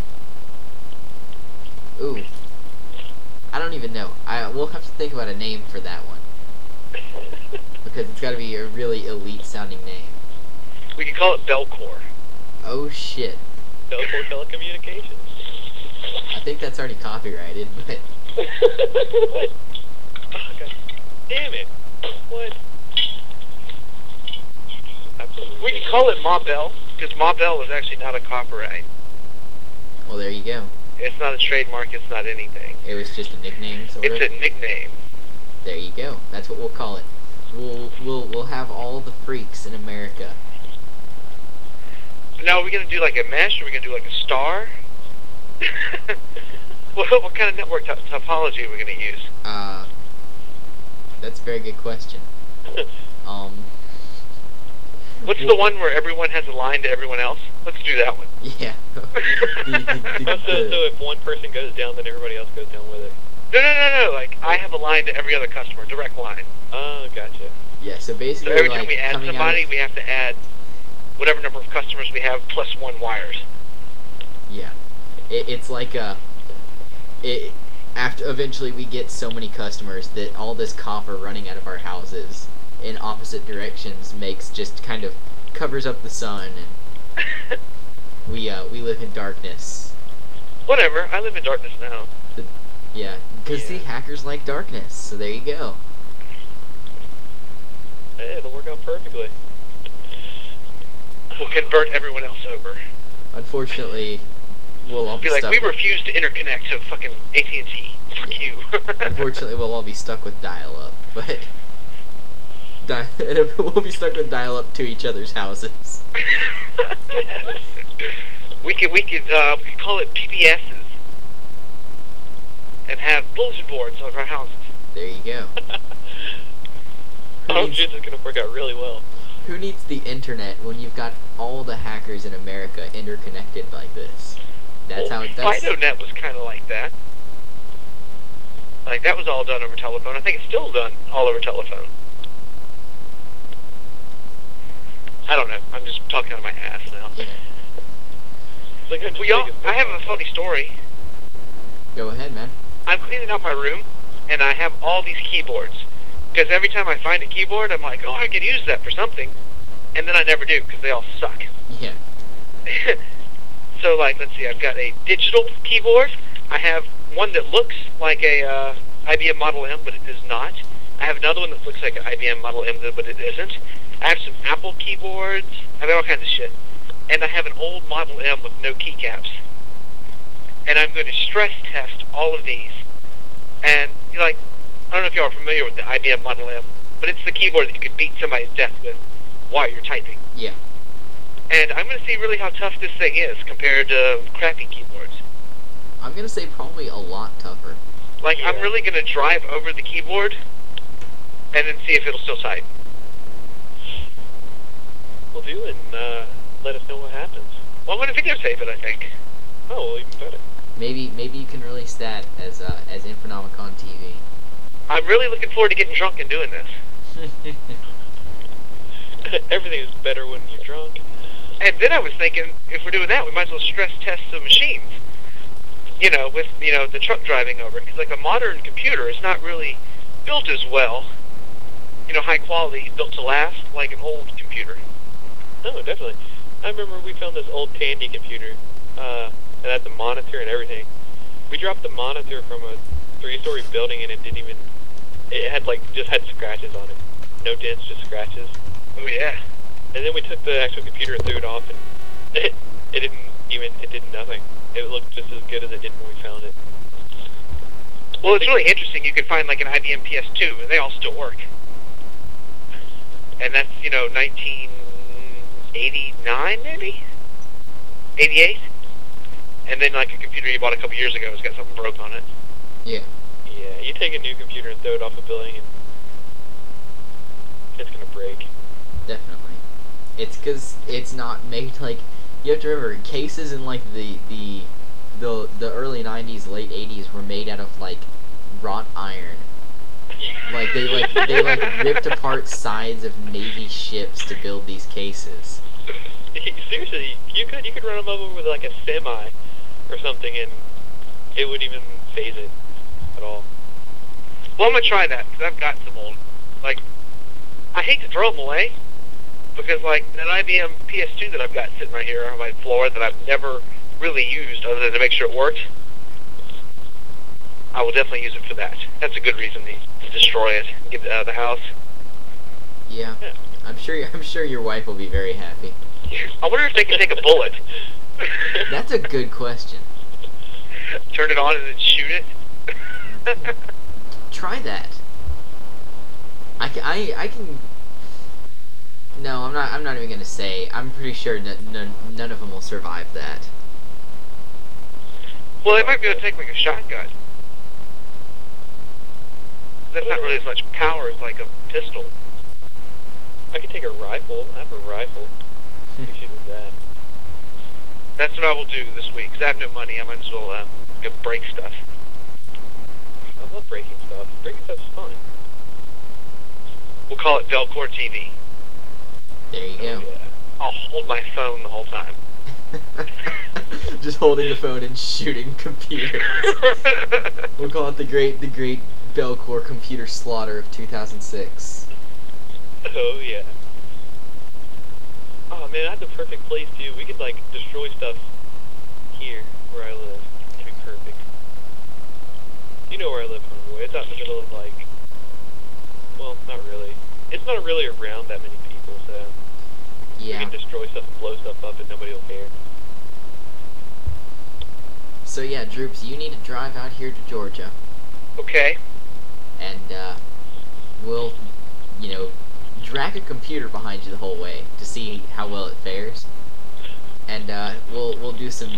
Ooh. I don't even know. We'll have to think about a name for that one because it's got to be a really elite sounding name. We could call it Bellcore. Oh shit. Bellcore Telecommunications. I think that's already copyrighted, but What? Oh, God damn it. What? Absolutely. We could call it Ma Bell, because Ma Bell is actually not a copyright. well, there you go. It's not a trademark, it's not anything. It was just a nickname, sort of. It's a nickname. There you go. That's what we'll call it. We'll have all the freaks in America. Now, are we going to do like a mesh, or are we going to do like a star? what kind of network topology are we going to use? That's a very good question. What's the one where everyone has a line to everyone else? Let's do that one. Yeah. So if one person goes down, then everybody else goes down with it. No. Like, I have a line to every other customer, direct line. Oh, gotcha. Yeah. So So basically, every like time we add coming somebody, out of, we have to add whatever number of customers we have plus one wires. yeah, it's like after eventually we get so many customers that all this copper running out of our houses in opposite directions makes just kind of covers up the sun, and we live in darkness. Whatever, I live in darkness now. Yeah, because Yeah. see, hackers like darkness, so there you go. Hey, it'll work out perfectly. We'll convert everyone else over. Unfortunately, we'll all be Be like, stuck. we refuse to interconnect to fucking AT&T. Fuck you. Unfortunately, we'll all be stuck with dial-up, but we'll be stuck with dial-up to each other's houses. we could call it PBSs and have bulletin boards on our houses. There you go. Oh, shit, this is gonna work out really well. Who needs the internet when you've got all the hackers in America interconnected like this? That's how it does. FidoNet was kind of like that. Like, that was all done over telephone. I think it's still done all over telephone. I don't know. I'm just talking out of my ass now. Yeah. Like, I have a funny story. Go ahead, man. I'm cleaning out my room, and I have all these keyboards. Because every time I find a keyboard, I'm like, oh, I could use that for something. And then I never do, because they all suck. Yeah. So, like, let's see, I've got a digital keyboard. I have one that looks like a IBM Model M, but it is not. I have another one that looks like an IBM Model M, but it isn't. I have some Apple keyboards. I have all kinds of shit. And I have an old Model M with no keycaps. And I'm going to stress test all of these. And, like, I don't know if y'all are familiar with the IBM Model M, but it's the keyboard that you could beat somebody to death with while you're typing. Yeah. And I'm going to see really how tough this thing is compared to crappy keyboards. I'm gonna say probably a lot tougher. Like, Yeah. I'm really going to drive over the keyboard and then see if it'll still type. We'll do it and let us know what happens. Well, I'm going to videotape it, I think. Oh, well, even better. Maybe you can release that as Infonomicon TV. I'm really looking forward to getting drunk and doing this. Everything is better when you're drunk. And then I was thinking, if we're doing that, we might as well stress test some machines. You know, with, the truck driving over. Because, like, a modern computer is not really built as well. High quality, built to last, like an old computer. Oh, definitely. I remember we found this old Tandy computer, and had the monitor and everything. We dropped the monitor from a 3-story building, and it had, like, just had scratches on it. No dents, just scratches. Oh, yeah. And then we took the actual computer and threw it off, and it did nothing. It looked just as good as it did when we found it. Well, it's really interesting. You can find, like, an IBM PS2, and they all still work. And that's, 1989, maybe? 88? And then, like, a computer you bought a couple years ago has got something broke on it. Yeah. Yeah, you take a new computer and throw it off a building, and it's gonna break. Definitely. It's because it's not made, like, you have to remember, cases in, like, the early 90s, late 80s were made out of, like, wrought iron. Like, they ripped apart sides of Navy ships to build these cases. Seriously, you could run them over with, like, a semi or something, and it wouldn't even phase it at all. Well, I'm going to try that, because I've got some old, like, I hate to throw them away, because, like, that IBM PS2 that I've got sitting right here on my floor that I've never really used other than to make sure it worked, I will definitely use it for that. That's a good reason to destroy it and get it out of the house. Yeah. Yeah. I'm sure your wife will be very happy. I wonder if they can take a bullet. That's a good question. Turn it on and then shoot it. Try that. I can. No, I'm not even gonna say. I'm pretty sure none of them will survive that. Well, they might be able to take, like, a shotgun. That's not really as much power as, like, a pistol. I could take a rifle. I have a rifle. I could shoot with that. That's what I will do this week, because I have no money. I might as well go break stuff. I love breaking stuff. Breaking stuff's fun. We'll call it Velcor TV. There you go. Oh, yeah. I'll hold my phone the whole time. Just holding the phone and shooting computers. We'll call it the great Belcor computer slaughter of 2006. Oh, yeah. Oh, man, I have the perfect place, too. We could, like, destroy stuff here, where I live. It'd be perfect. You know where I live, Homeboy. It's out in the middle of, like... Well, not really. It's not really around that many people, so... We Yeah. can destroy stuff and blow stuff up and nobody will care. So yeah, Droops, you need to drive out here to Georgia, Okay. and we'll, drag a computer behind you the whole way to see how well it fares, and we'll do some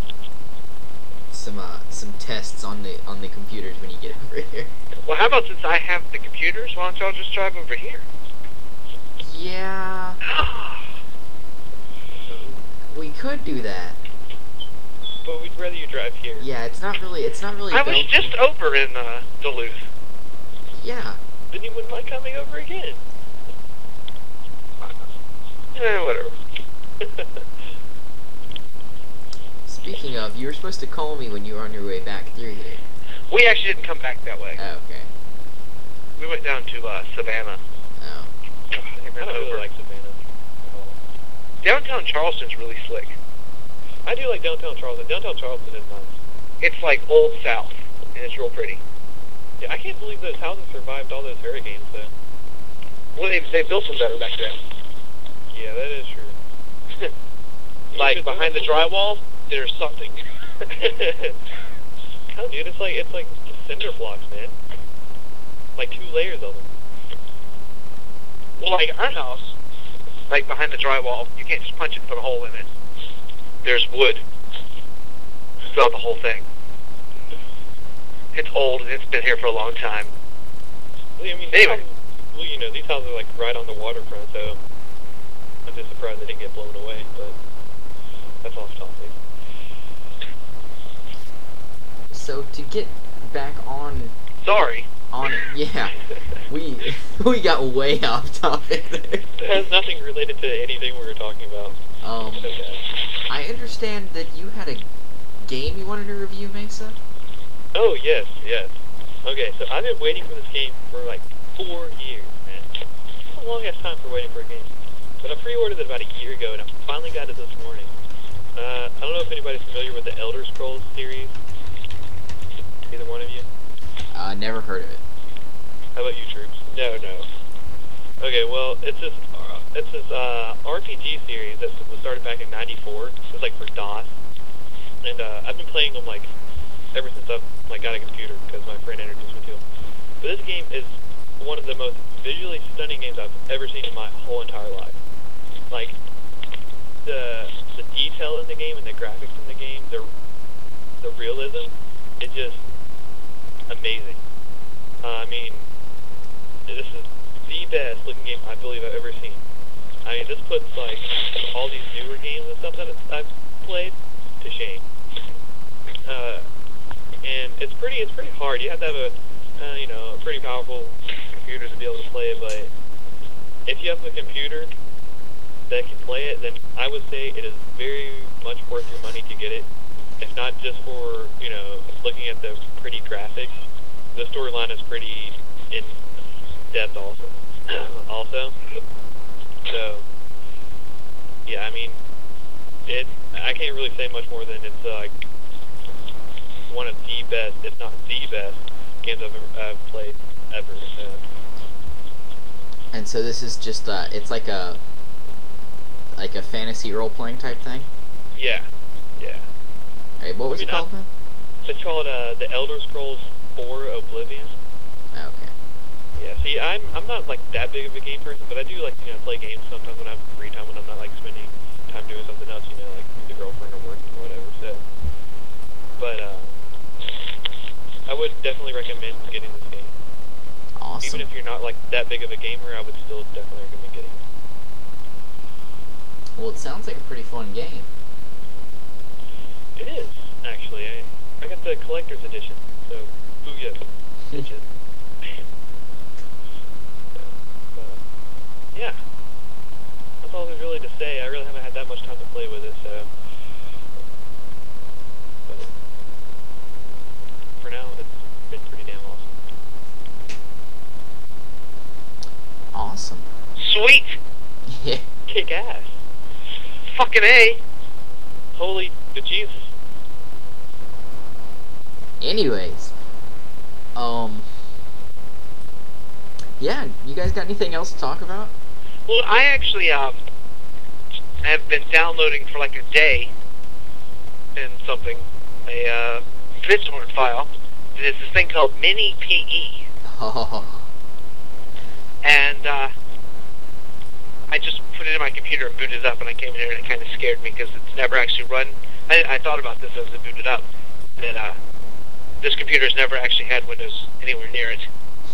tests on the computers when you get over here. Well, how about since I have the computers, why don't y'all just drive over here? Yeah, we could do that. But we'd rather you drive here. Yeah, it's not really. I was built- just over in Duluth. Yeah. Then you wouldn't mind coming over again. Whatever. Speaking of, you were supposed to call me when you were on your way back through here. We actually didn't come back that way. Oh, okay. We went down to Savannah. Oh. And I then don't really over. like Savannah at all. Downtown Charleston's really slick. I do like downtown Charleston. Downtown Charleston is nice. It's like Old South, and it's real pretty. Yeah, I can't believe those houses survived all those hurricanes, though. Well, they built them better back then. Yeah, that is true. Like behind the drywall, there's something. Oh, dude, it's like cinder blocks, man. Like 2 layers of them. Well, like our house, like behind the drywall, you can't just punch it and put a hole in it. There's wood throughout the whole thing. It's old and it's been here for a long time. Well, I mean, Anyway. these houses are like right on the waterfront, so I'm just surprised they didn't get blown away. But that's off topic. So to get back on Sorry. it, yeah, we got way off topic there. It has nothing related to anything we were talking about. Okay. I understand that you had a game you wanted to review, Mesa. Oh, yes. Okay, so I've been waiting for this game for like 4 years, man. It's a long ass time for waiting for a game. But I pre-ordered it about a year ago, and I finally got it this morning. I don't know if anybody's familiar with the Elder Scrolls series. Either one of you? Never heard of it. How about you, Troops? No. Okay, well, it's this RPG series that was started back in '94. It's like for DOS, and I've been playing them like ever since I've like got a computer because my friend introduced me to them. But this game is one of the most visually stunning games I've ever seen in my whole entire life. Like the detail in the game and the graphics in the game, the realism, it's just amazing. I mean, this is the best looking game I believe I've ever seen. I mean, this puts like all these newer games and stuff that I've played to shame. And it's pretty hard. You have to have a pretty powerful computer to be able to play it. But if you have a computer that can play it, then I would say it is very much worth your money to get it. If not just for looking at the pretty graphics, the storyline is pretty in depth also. So yeah, I mean, I can't really say much more than it's like one of the best, if not the best, games I've played ever. And so this is just it's like a fantasy role playing type thing. Yeah. Hey, what was it called then? It's called The Elder Scrolls 4 Oblivion. Okay. Yeah, see, I'm not like that big of a game person, but I do like play games sometimes when I have free time, when I'm not like spending time doing something else, like with the girlfriend or working or whatever. So, but I would definitely recommend getting this game. Awesome. Even if you're not like that big of a gamer, I would still definitely recommend getting it. Well, it sounds like a pretty fun game. It is, actually. I got the collector's edition, so booyah. Bitches. Yeah. That's all there's really to say. I really haven't had that much time to play with it, so. But for now, it's been pretty damn awesome. Awesome. Sweet. Yeah. Kick ass. Fucking A. Holy Jesus. Anyways, yeah, you guys got anything else to talk about? Well, I actually have been downloading for like a day and something a BitTorrent file. It's this thing called Mini PE, Oh. and I just put it in my computer and booted it up, and I came in here and it kind of scared me because it's never actually run. I thought about this as it booted up, that this computer's never actually had Windows anywhere near it,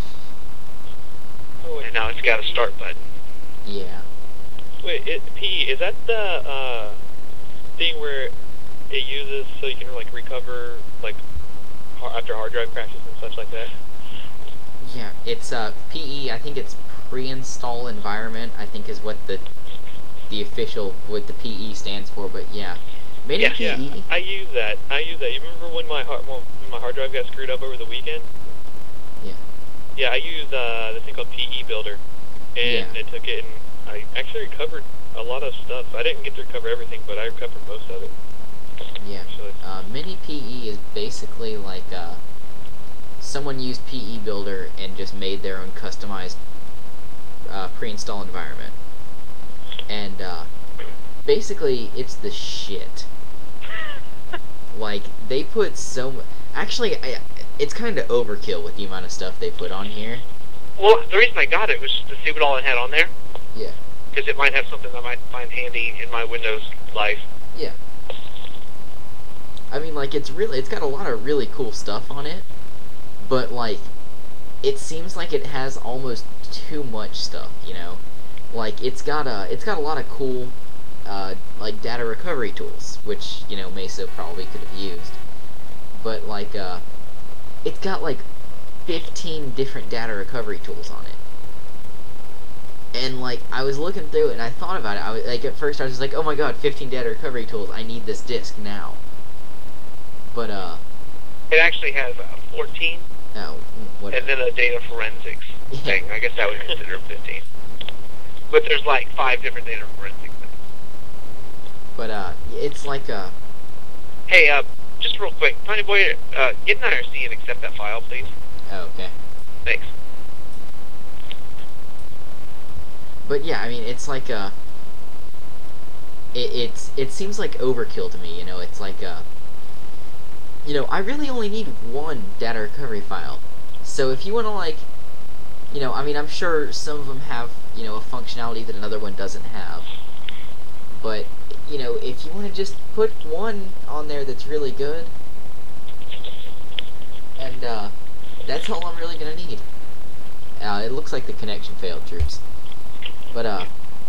Oh, wait. and now it's got a start button. Yeah. Wait, PE, is that the thing where it uses so you can like recover like after hard drive crashes and such like that? Yeah, it's PE. I think it's pre-install environment. I think is what the official what the PE stands for. But yeah, Mini Yeah, PE. Yeah, I use that. You remember when my hard drive got screwed up over the weekend? Yeah. Yeah, I use this thing called PE Builder, and Yeah. it took it, and I actually recovered a lot of stuff. I didn't get to recover everything, but I recovered most of it. Yeah. Actually. Mini PE is basically like someone used PE Builder and just made their own customized pre-install environment, and basically it's the shit. Like they put so much. Actually, it's kind of overkill with the amount of stuff they put on here. Well, the reason I got it was just to see what all it had on there. Yeah. Because it might have something I might find handy in my Windows life. Yeah. I mean, like, it's got a lot of really cool stuff on it, but, like, it seems like it has almost too much stuff, you know? Like, it's got a lot of cool, like, data recovery tools, which, you know, Mesa probably could have used. But, like, it's got, like, 15 different data recovery tools on it. And, like, I was looking through it, and I thought about it. At first I was just like, oh my god, 15 data recovery tools, I need this disk now. But, It actually has 14, no, whatever. and then a data forensics thing. I guess I would consider 15. But there's like 5 different data forensics things. But, it's like a... Hey, just real quick, Tiny Boy, get an IRC and accept that file, please. Oh, okay. Thanks. But yeah, I mean, it's like a... It seems like overkill to me, you know? It's like a... You know, I really only need one data recovery file. So if you want to, like... You know, I mean, I'm sure some of them have, you know, a functionality that another one doesn't have. But, you know, if you want to just put one on there that's really good... And, that's all I'm really gonna need. It looks like the connection failed, troops. But,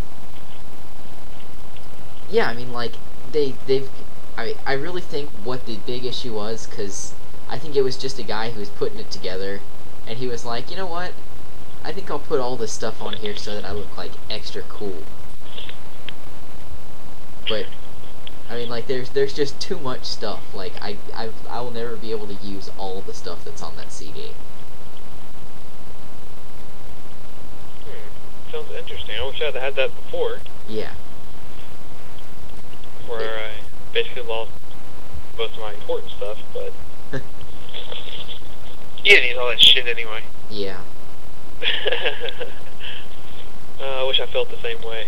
yeah, I mean, like, I really think what the big issue was, because I think it was just a guy who was putting it together, and he was like, you know what, I think I'll put all this stuff on here so that I look, like, extra cool. But, I mean, like, there's just too much stuff. Like, I will never be able to use all the stuff that's on that CD. Sounds interesting. I wish I had had that before, Yeah. where I basically lost most of my important stuff, but... You didn't need all that shit anyway. Yeah. I wish I felt the same way.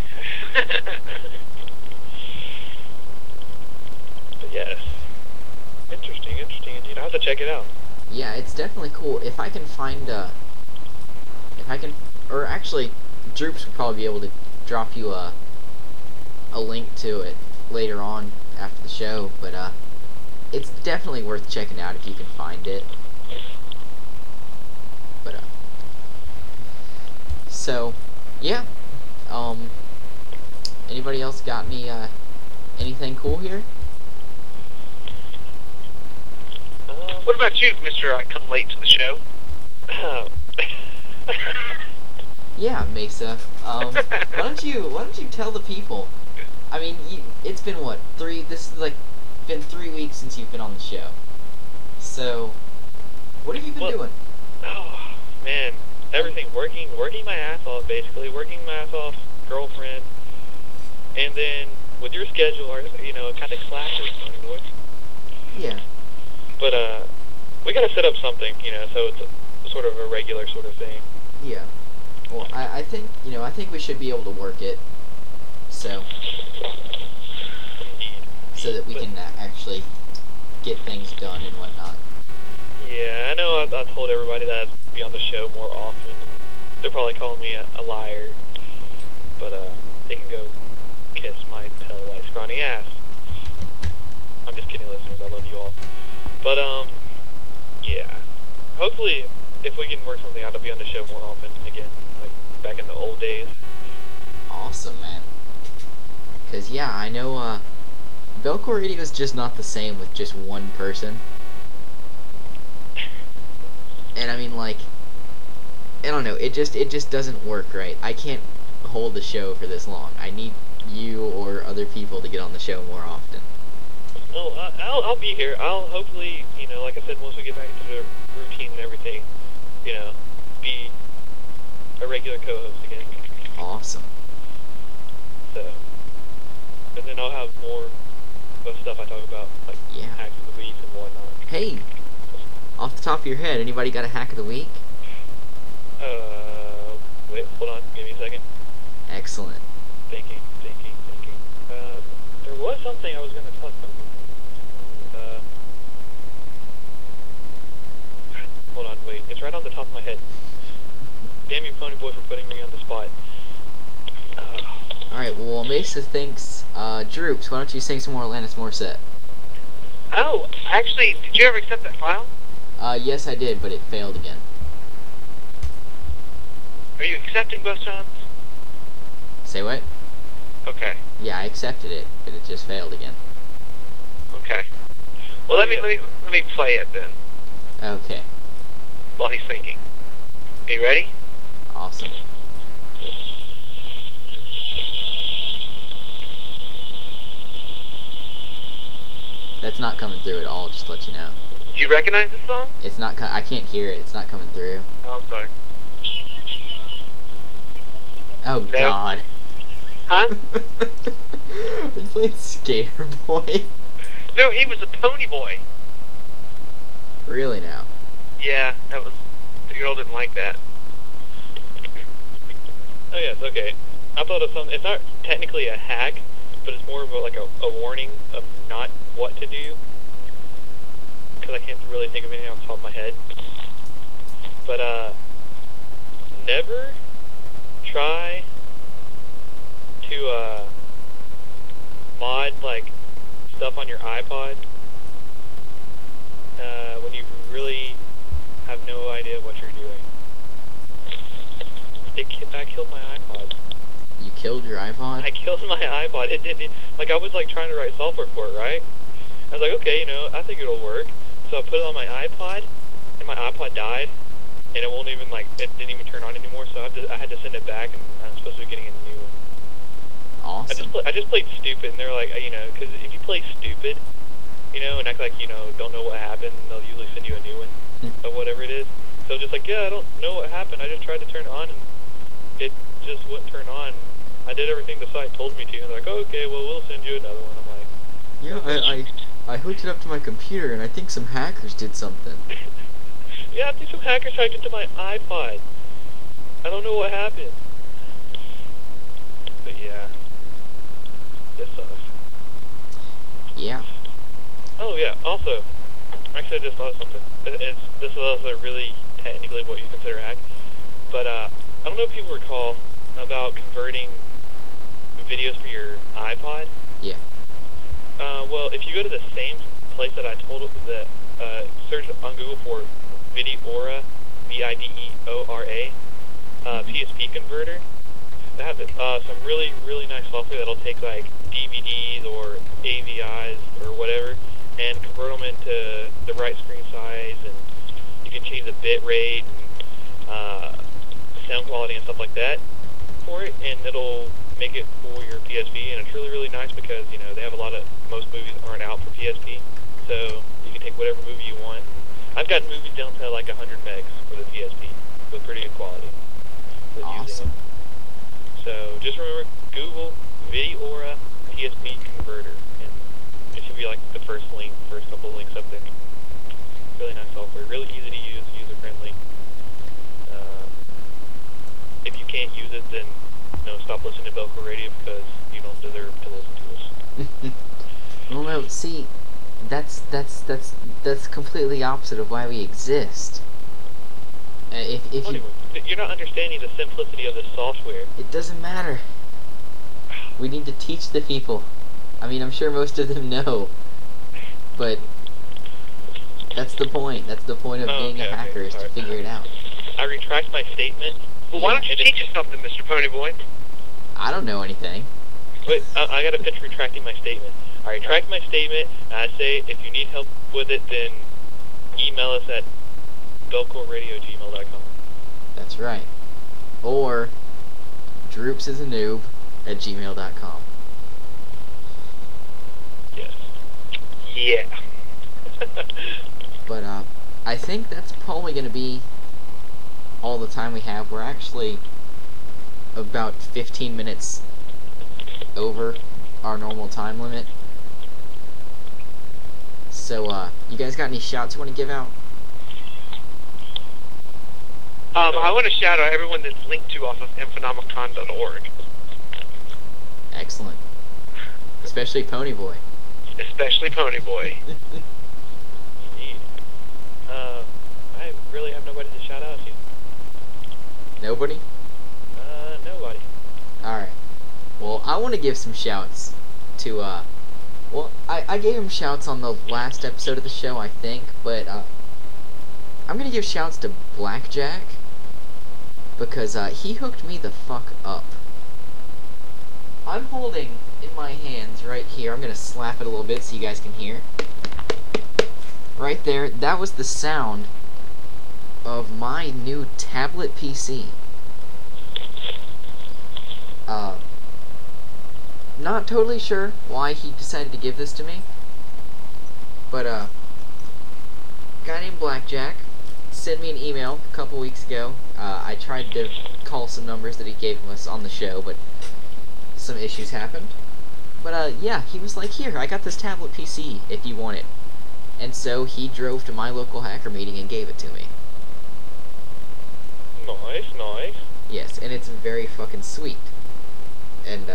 But yes. Interesting indeed. I'll have to check it out. Yeah, it's definitely cool. If I can find, or actually, Droops will probably be able to drop you a link to it later on after the show, but, it's definitely worth checking out if you can find it. But, so, yeah, anybody else got anything cool here? What about you, Mr. I come late to the show? Yeah, Mesa. Why don't you tell the people? I mean, it's been what, this is like been 3 weeks since you've been on the show. So, what have you been doing? Oh, man. Everything. Working my ass off, basically. Working my ass off, girlfriend. And then, with your schedule, you know, it kind of clashes, Tony Boy. Yeah. But, we gotta set up something, you know, so it's sort of a regular sort of thing. Yeah. Well, I think, you know, I think we should be able to work it. So Indeed. that we can actually get things done and whatnot. Yeah, I know I told everybody that I'd be on the show more often. They're probably calling me a liar. But, they can go kiss my pale white scrawny ass. I'm just kidding, listeners. I love you all. But, yeah. Hopefully, if we can work something out, I'll be on the show more often again. Like, back in the old days. Awesome, man. Cause yeah, I know, Belco Radio is just not the same with just one person. And I mean, like, I don't know, it just doesn't work right. I can't hold the show for this long. I need you or other people to get on the show more often. Oh, I'll be here. I'll hopefully, you know, like I said, once we get back to the routine and everything, you know, be a regular co-host again. Awesome. So, and then I'll have more of stuff I talk about, like Yeah. hacks of the week and whatnot. Hey, off the top of your head, anybody got a hack of the week? Wait, hold on, give me a second. Excellent. Thinking. There was something I was gonna touch on. Hold on, wait, it's right on the top of my head. Damn you, Pony Boy, for putting me on the spot. Alright, well, Mesa thinks, Droops, why don't you sing some more Alanis Morissette? Oh, actually, did you ever accept that file? Yes I did, but it failed again. Are you accepting both times? Say what? Okay. Yeah, I accepted it, but it just failed again. Okay. Well, let me play it then Okay, while he's thinking. Are you ready? awesome. That's not coming through at all, just to let you know. Do you recognize this song? It's not I can't hear it, it's not coming through. Oh, I'm sorry. Oh No. god. Huh? He played Skater Boy. No, he was a Pony Boy. Really now? Yeah, the girl didn't like that. Oh yes, okay. I thought of something. It's not technically a hack, but it's more of like a warning of not what to do. Because I can't really think of anything off the top of my head. But never try to mod like stuff on your iPod when you really have no idea what you're doing. I killed my iPod. You killed your iPod? I killed my iPod. It didn't, like, I was like trying to write software for it, right? I was like, okay, you know, I think it'll work. So I put it on my iPod, and my iPod died, and it won't even, like, it didn't even turn on anymore, so I had to send it back, and I'm supposed to be getting a new one. Awesome. I just played stupid, and they're like, you know, because if you play stupid, you know, and act like, you know, don't know what happened, they'll usually send you a new one, or whatever it is. So just like, yeah, I don't know what happened, I just tried to turn it on, and it just wouldn't turn on. I did everything the site told me to, and they're like, oh, okay, well, we'll send you another one. I'm like, Yeah, I hooked it up to my computer, and I think some hackers did something. yeah, I think some hackers hacked into my iPod. I don't know what happened. But yeah, this sucks. Yeah. Oh yeah, also, actually I just thought of something. This is also really technically what you consider a hack. But I don't know if you recall about converting videos for your iPod. Yeah. Well, if you go to the same place that I told that search on Google for Videora, Videora, PSP converter, they have some really, really nice software that'll take like DVDs or AVIs or whatever and convert them into the right screen size, and you can change the bit rate and sound quality and stuff like that for it, and it'll make it for your PSP, and it's really, really nice because, you know, they have most movies aren't out for PSP, so you can take whatever movie you want. I've gotten movies down to like 100 megs for the PSP with pretty good quality with using Awesome. it. So just remember, Google Videora PSP converter, and it should be like the first couple of links up there. Really nice software, really easy to use, user friendly. If you can't use it, then stop listening to Belco Radio because you don't deserve to listen to us. Well, no, see, that's opposite of why we exist. If you, Ponyboy, you're not understanding the simplicity of this software. it doesn't matter. We need to teach the people. I mean, I'm sure most of them know, but that's the point. That's the point of Oh, being okay, a hacker, okay, is to sorry. figure it out. I retract my statement. Well, why don't you And teach us something, Mr. Ponyboy? I don't know anything. Wait, I gotta finish retracting my statement. I retract my statement, and I say if you need help with it, then email us at belcoreradio@gmail.com. That's right. Or droopsisanoob@gmail.com. Yes. Yeah. But I think that's probably going to be all the time we have. We're actually about 15 minutes over our normal time limit. So, you guys got any shouts you want to give out? I want to shout out everyone that's linked to off of Infonomicon.org, Excellent. Especially Ponyboy. especially Ponyboy. Indeed. I really have nobody to shout out to. Nobody? Nobody. Alright. Well, I want to give some shouts to, well, I gave him shouts on the last episode of the show, I think, but, I'm gonna give shouts to Blackjack, because, he hooked me the fuck up. I'm holding in my hands right here, I'm gonna slap it a little bit so you guys can hear. Right there, that was the sound of my new tablet PC. Not totally sure why he decided to give this to me, but guy named Blackjack sent me an email a couple weeks ago. I tried to call some numbers that he gave us on the show, but some issues happened. But yeah, he was like, here, I got this tablet PC if you want it. And so he drove to my local hacker meeting and gave it to me. Nice, nice. Yes, and it's very fucking sweet. And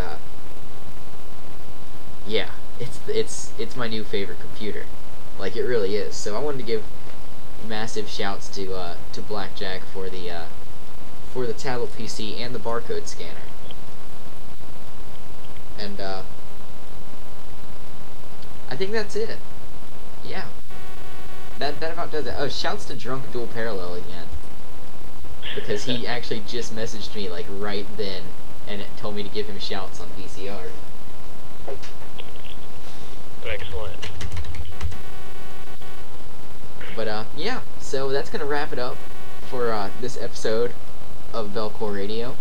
yeah, it's my new favorite computer. Like, it really is. So I wanted to give massive shouts to Blackjack for the tablet PC and the barcode scanner. And I think that's it. Yeah. That about does it. Oh, shouts to Drunk Dual Parallel again. Because he actually just messaged me like right then and it told me to give him shouts on VCR. Excellent. But yeah, so that's gonna wrap it up for this episode of Belcore Radio.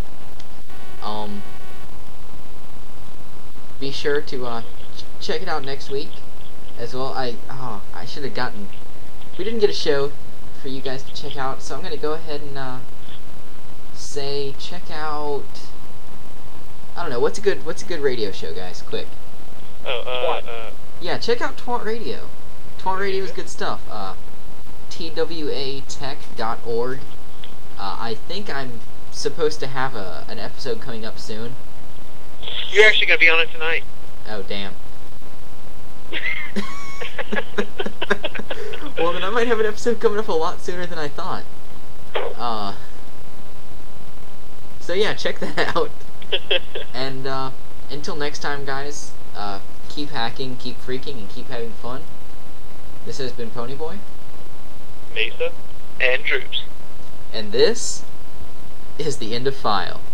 Be sure to check it out next week as well. I should have gotten. We didn't get a show for you guys to check out, so I'm gonna go ahead and say check out. I don't know what's a good radio show, guys. Quick. Yeah, check out Twat Radio. Twat Radio is good stuff. twatech.org. I think I'm supposed to have an episode coming up soon. You're actually going to be on it tonight. Oh, damn. Well, then I might have an episode coming up a lot sooner than I thought. So yeah, check that out. And until next time, guys, keep hacking, keep freaking, and keep having fun. This has been Ponyboy. Mesa. And Droops. And this is the end of File.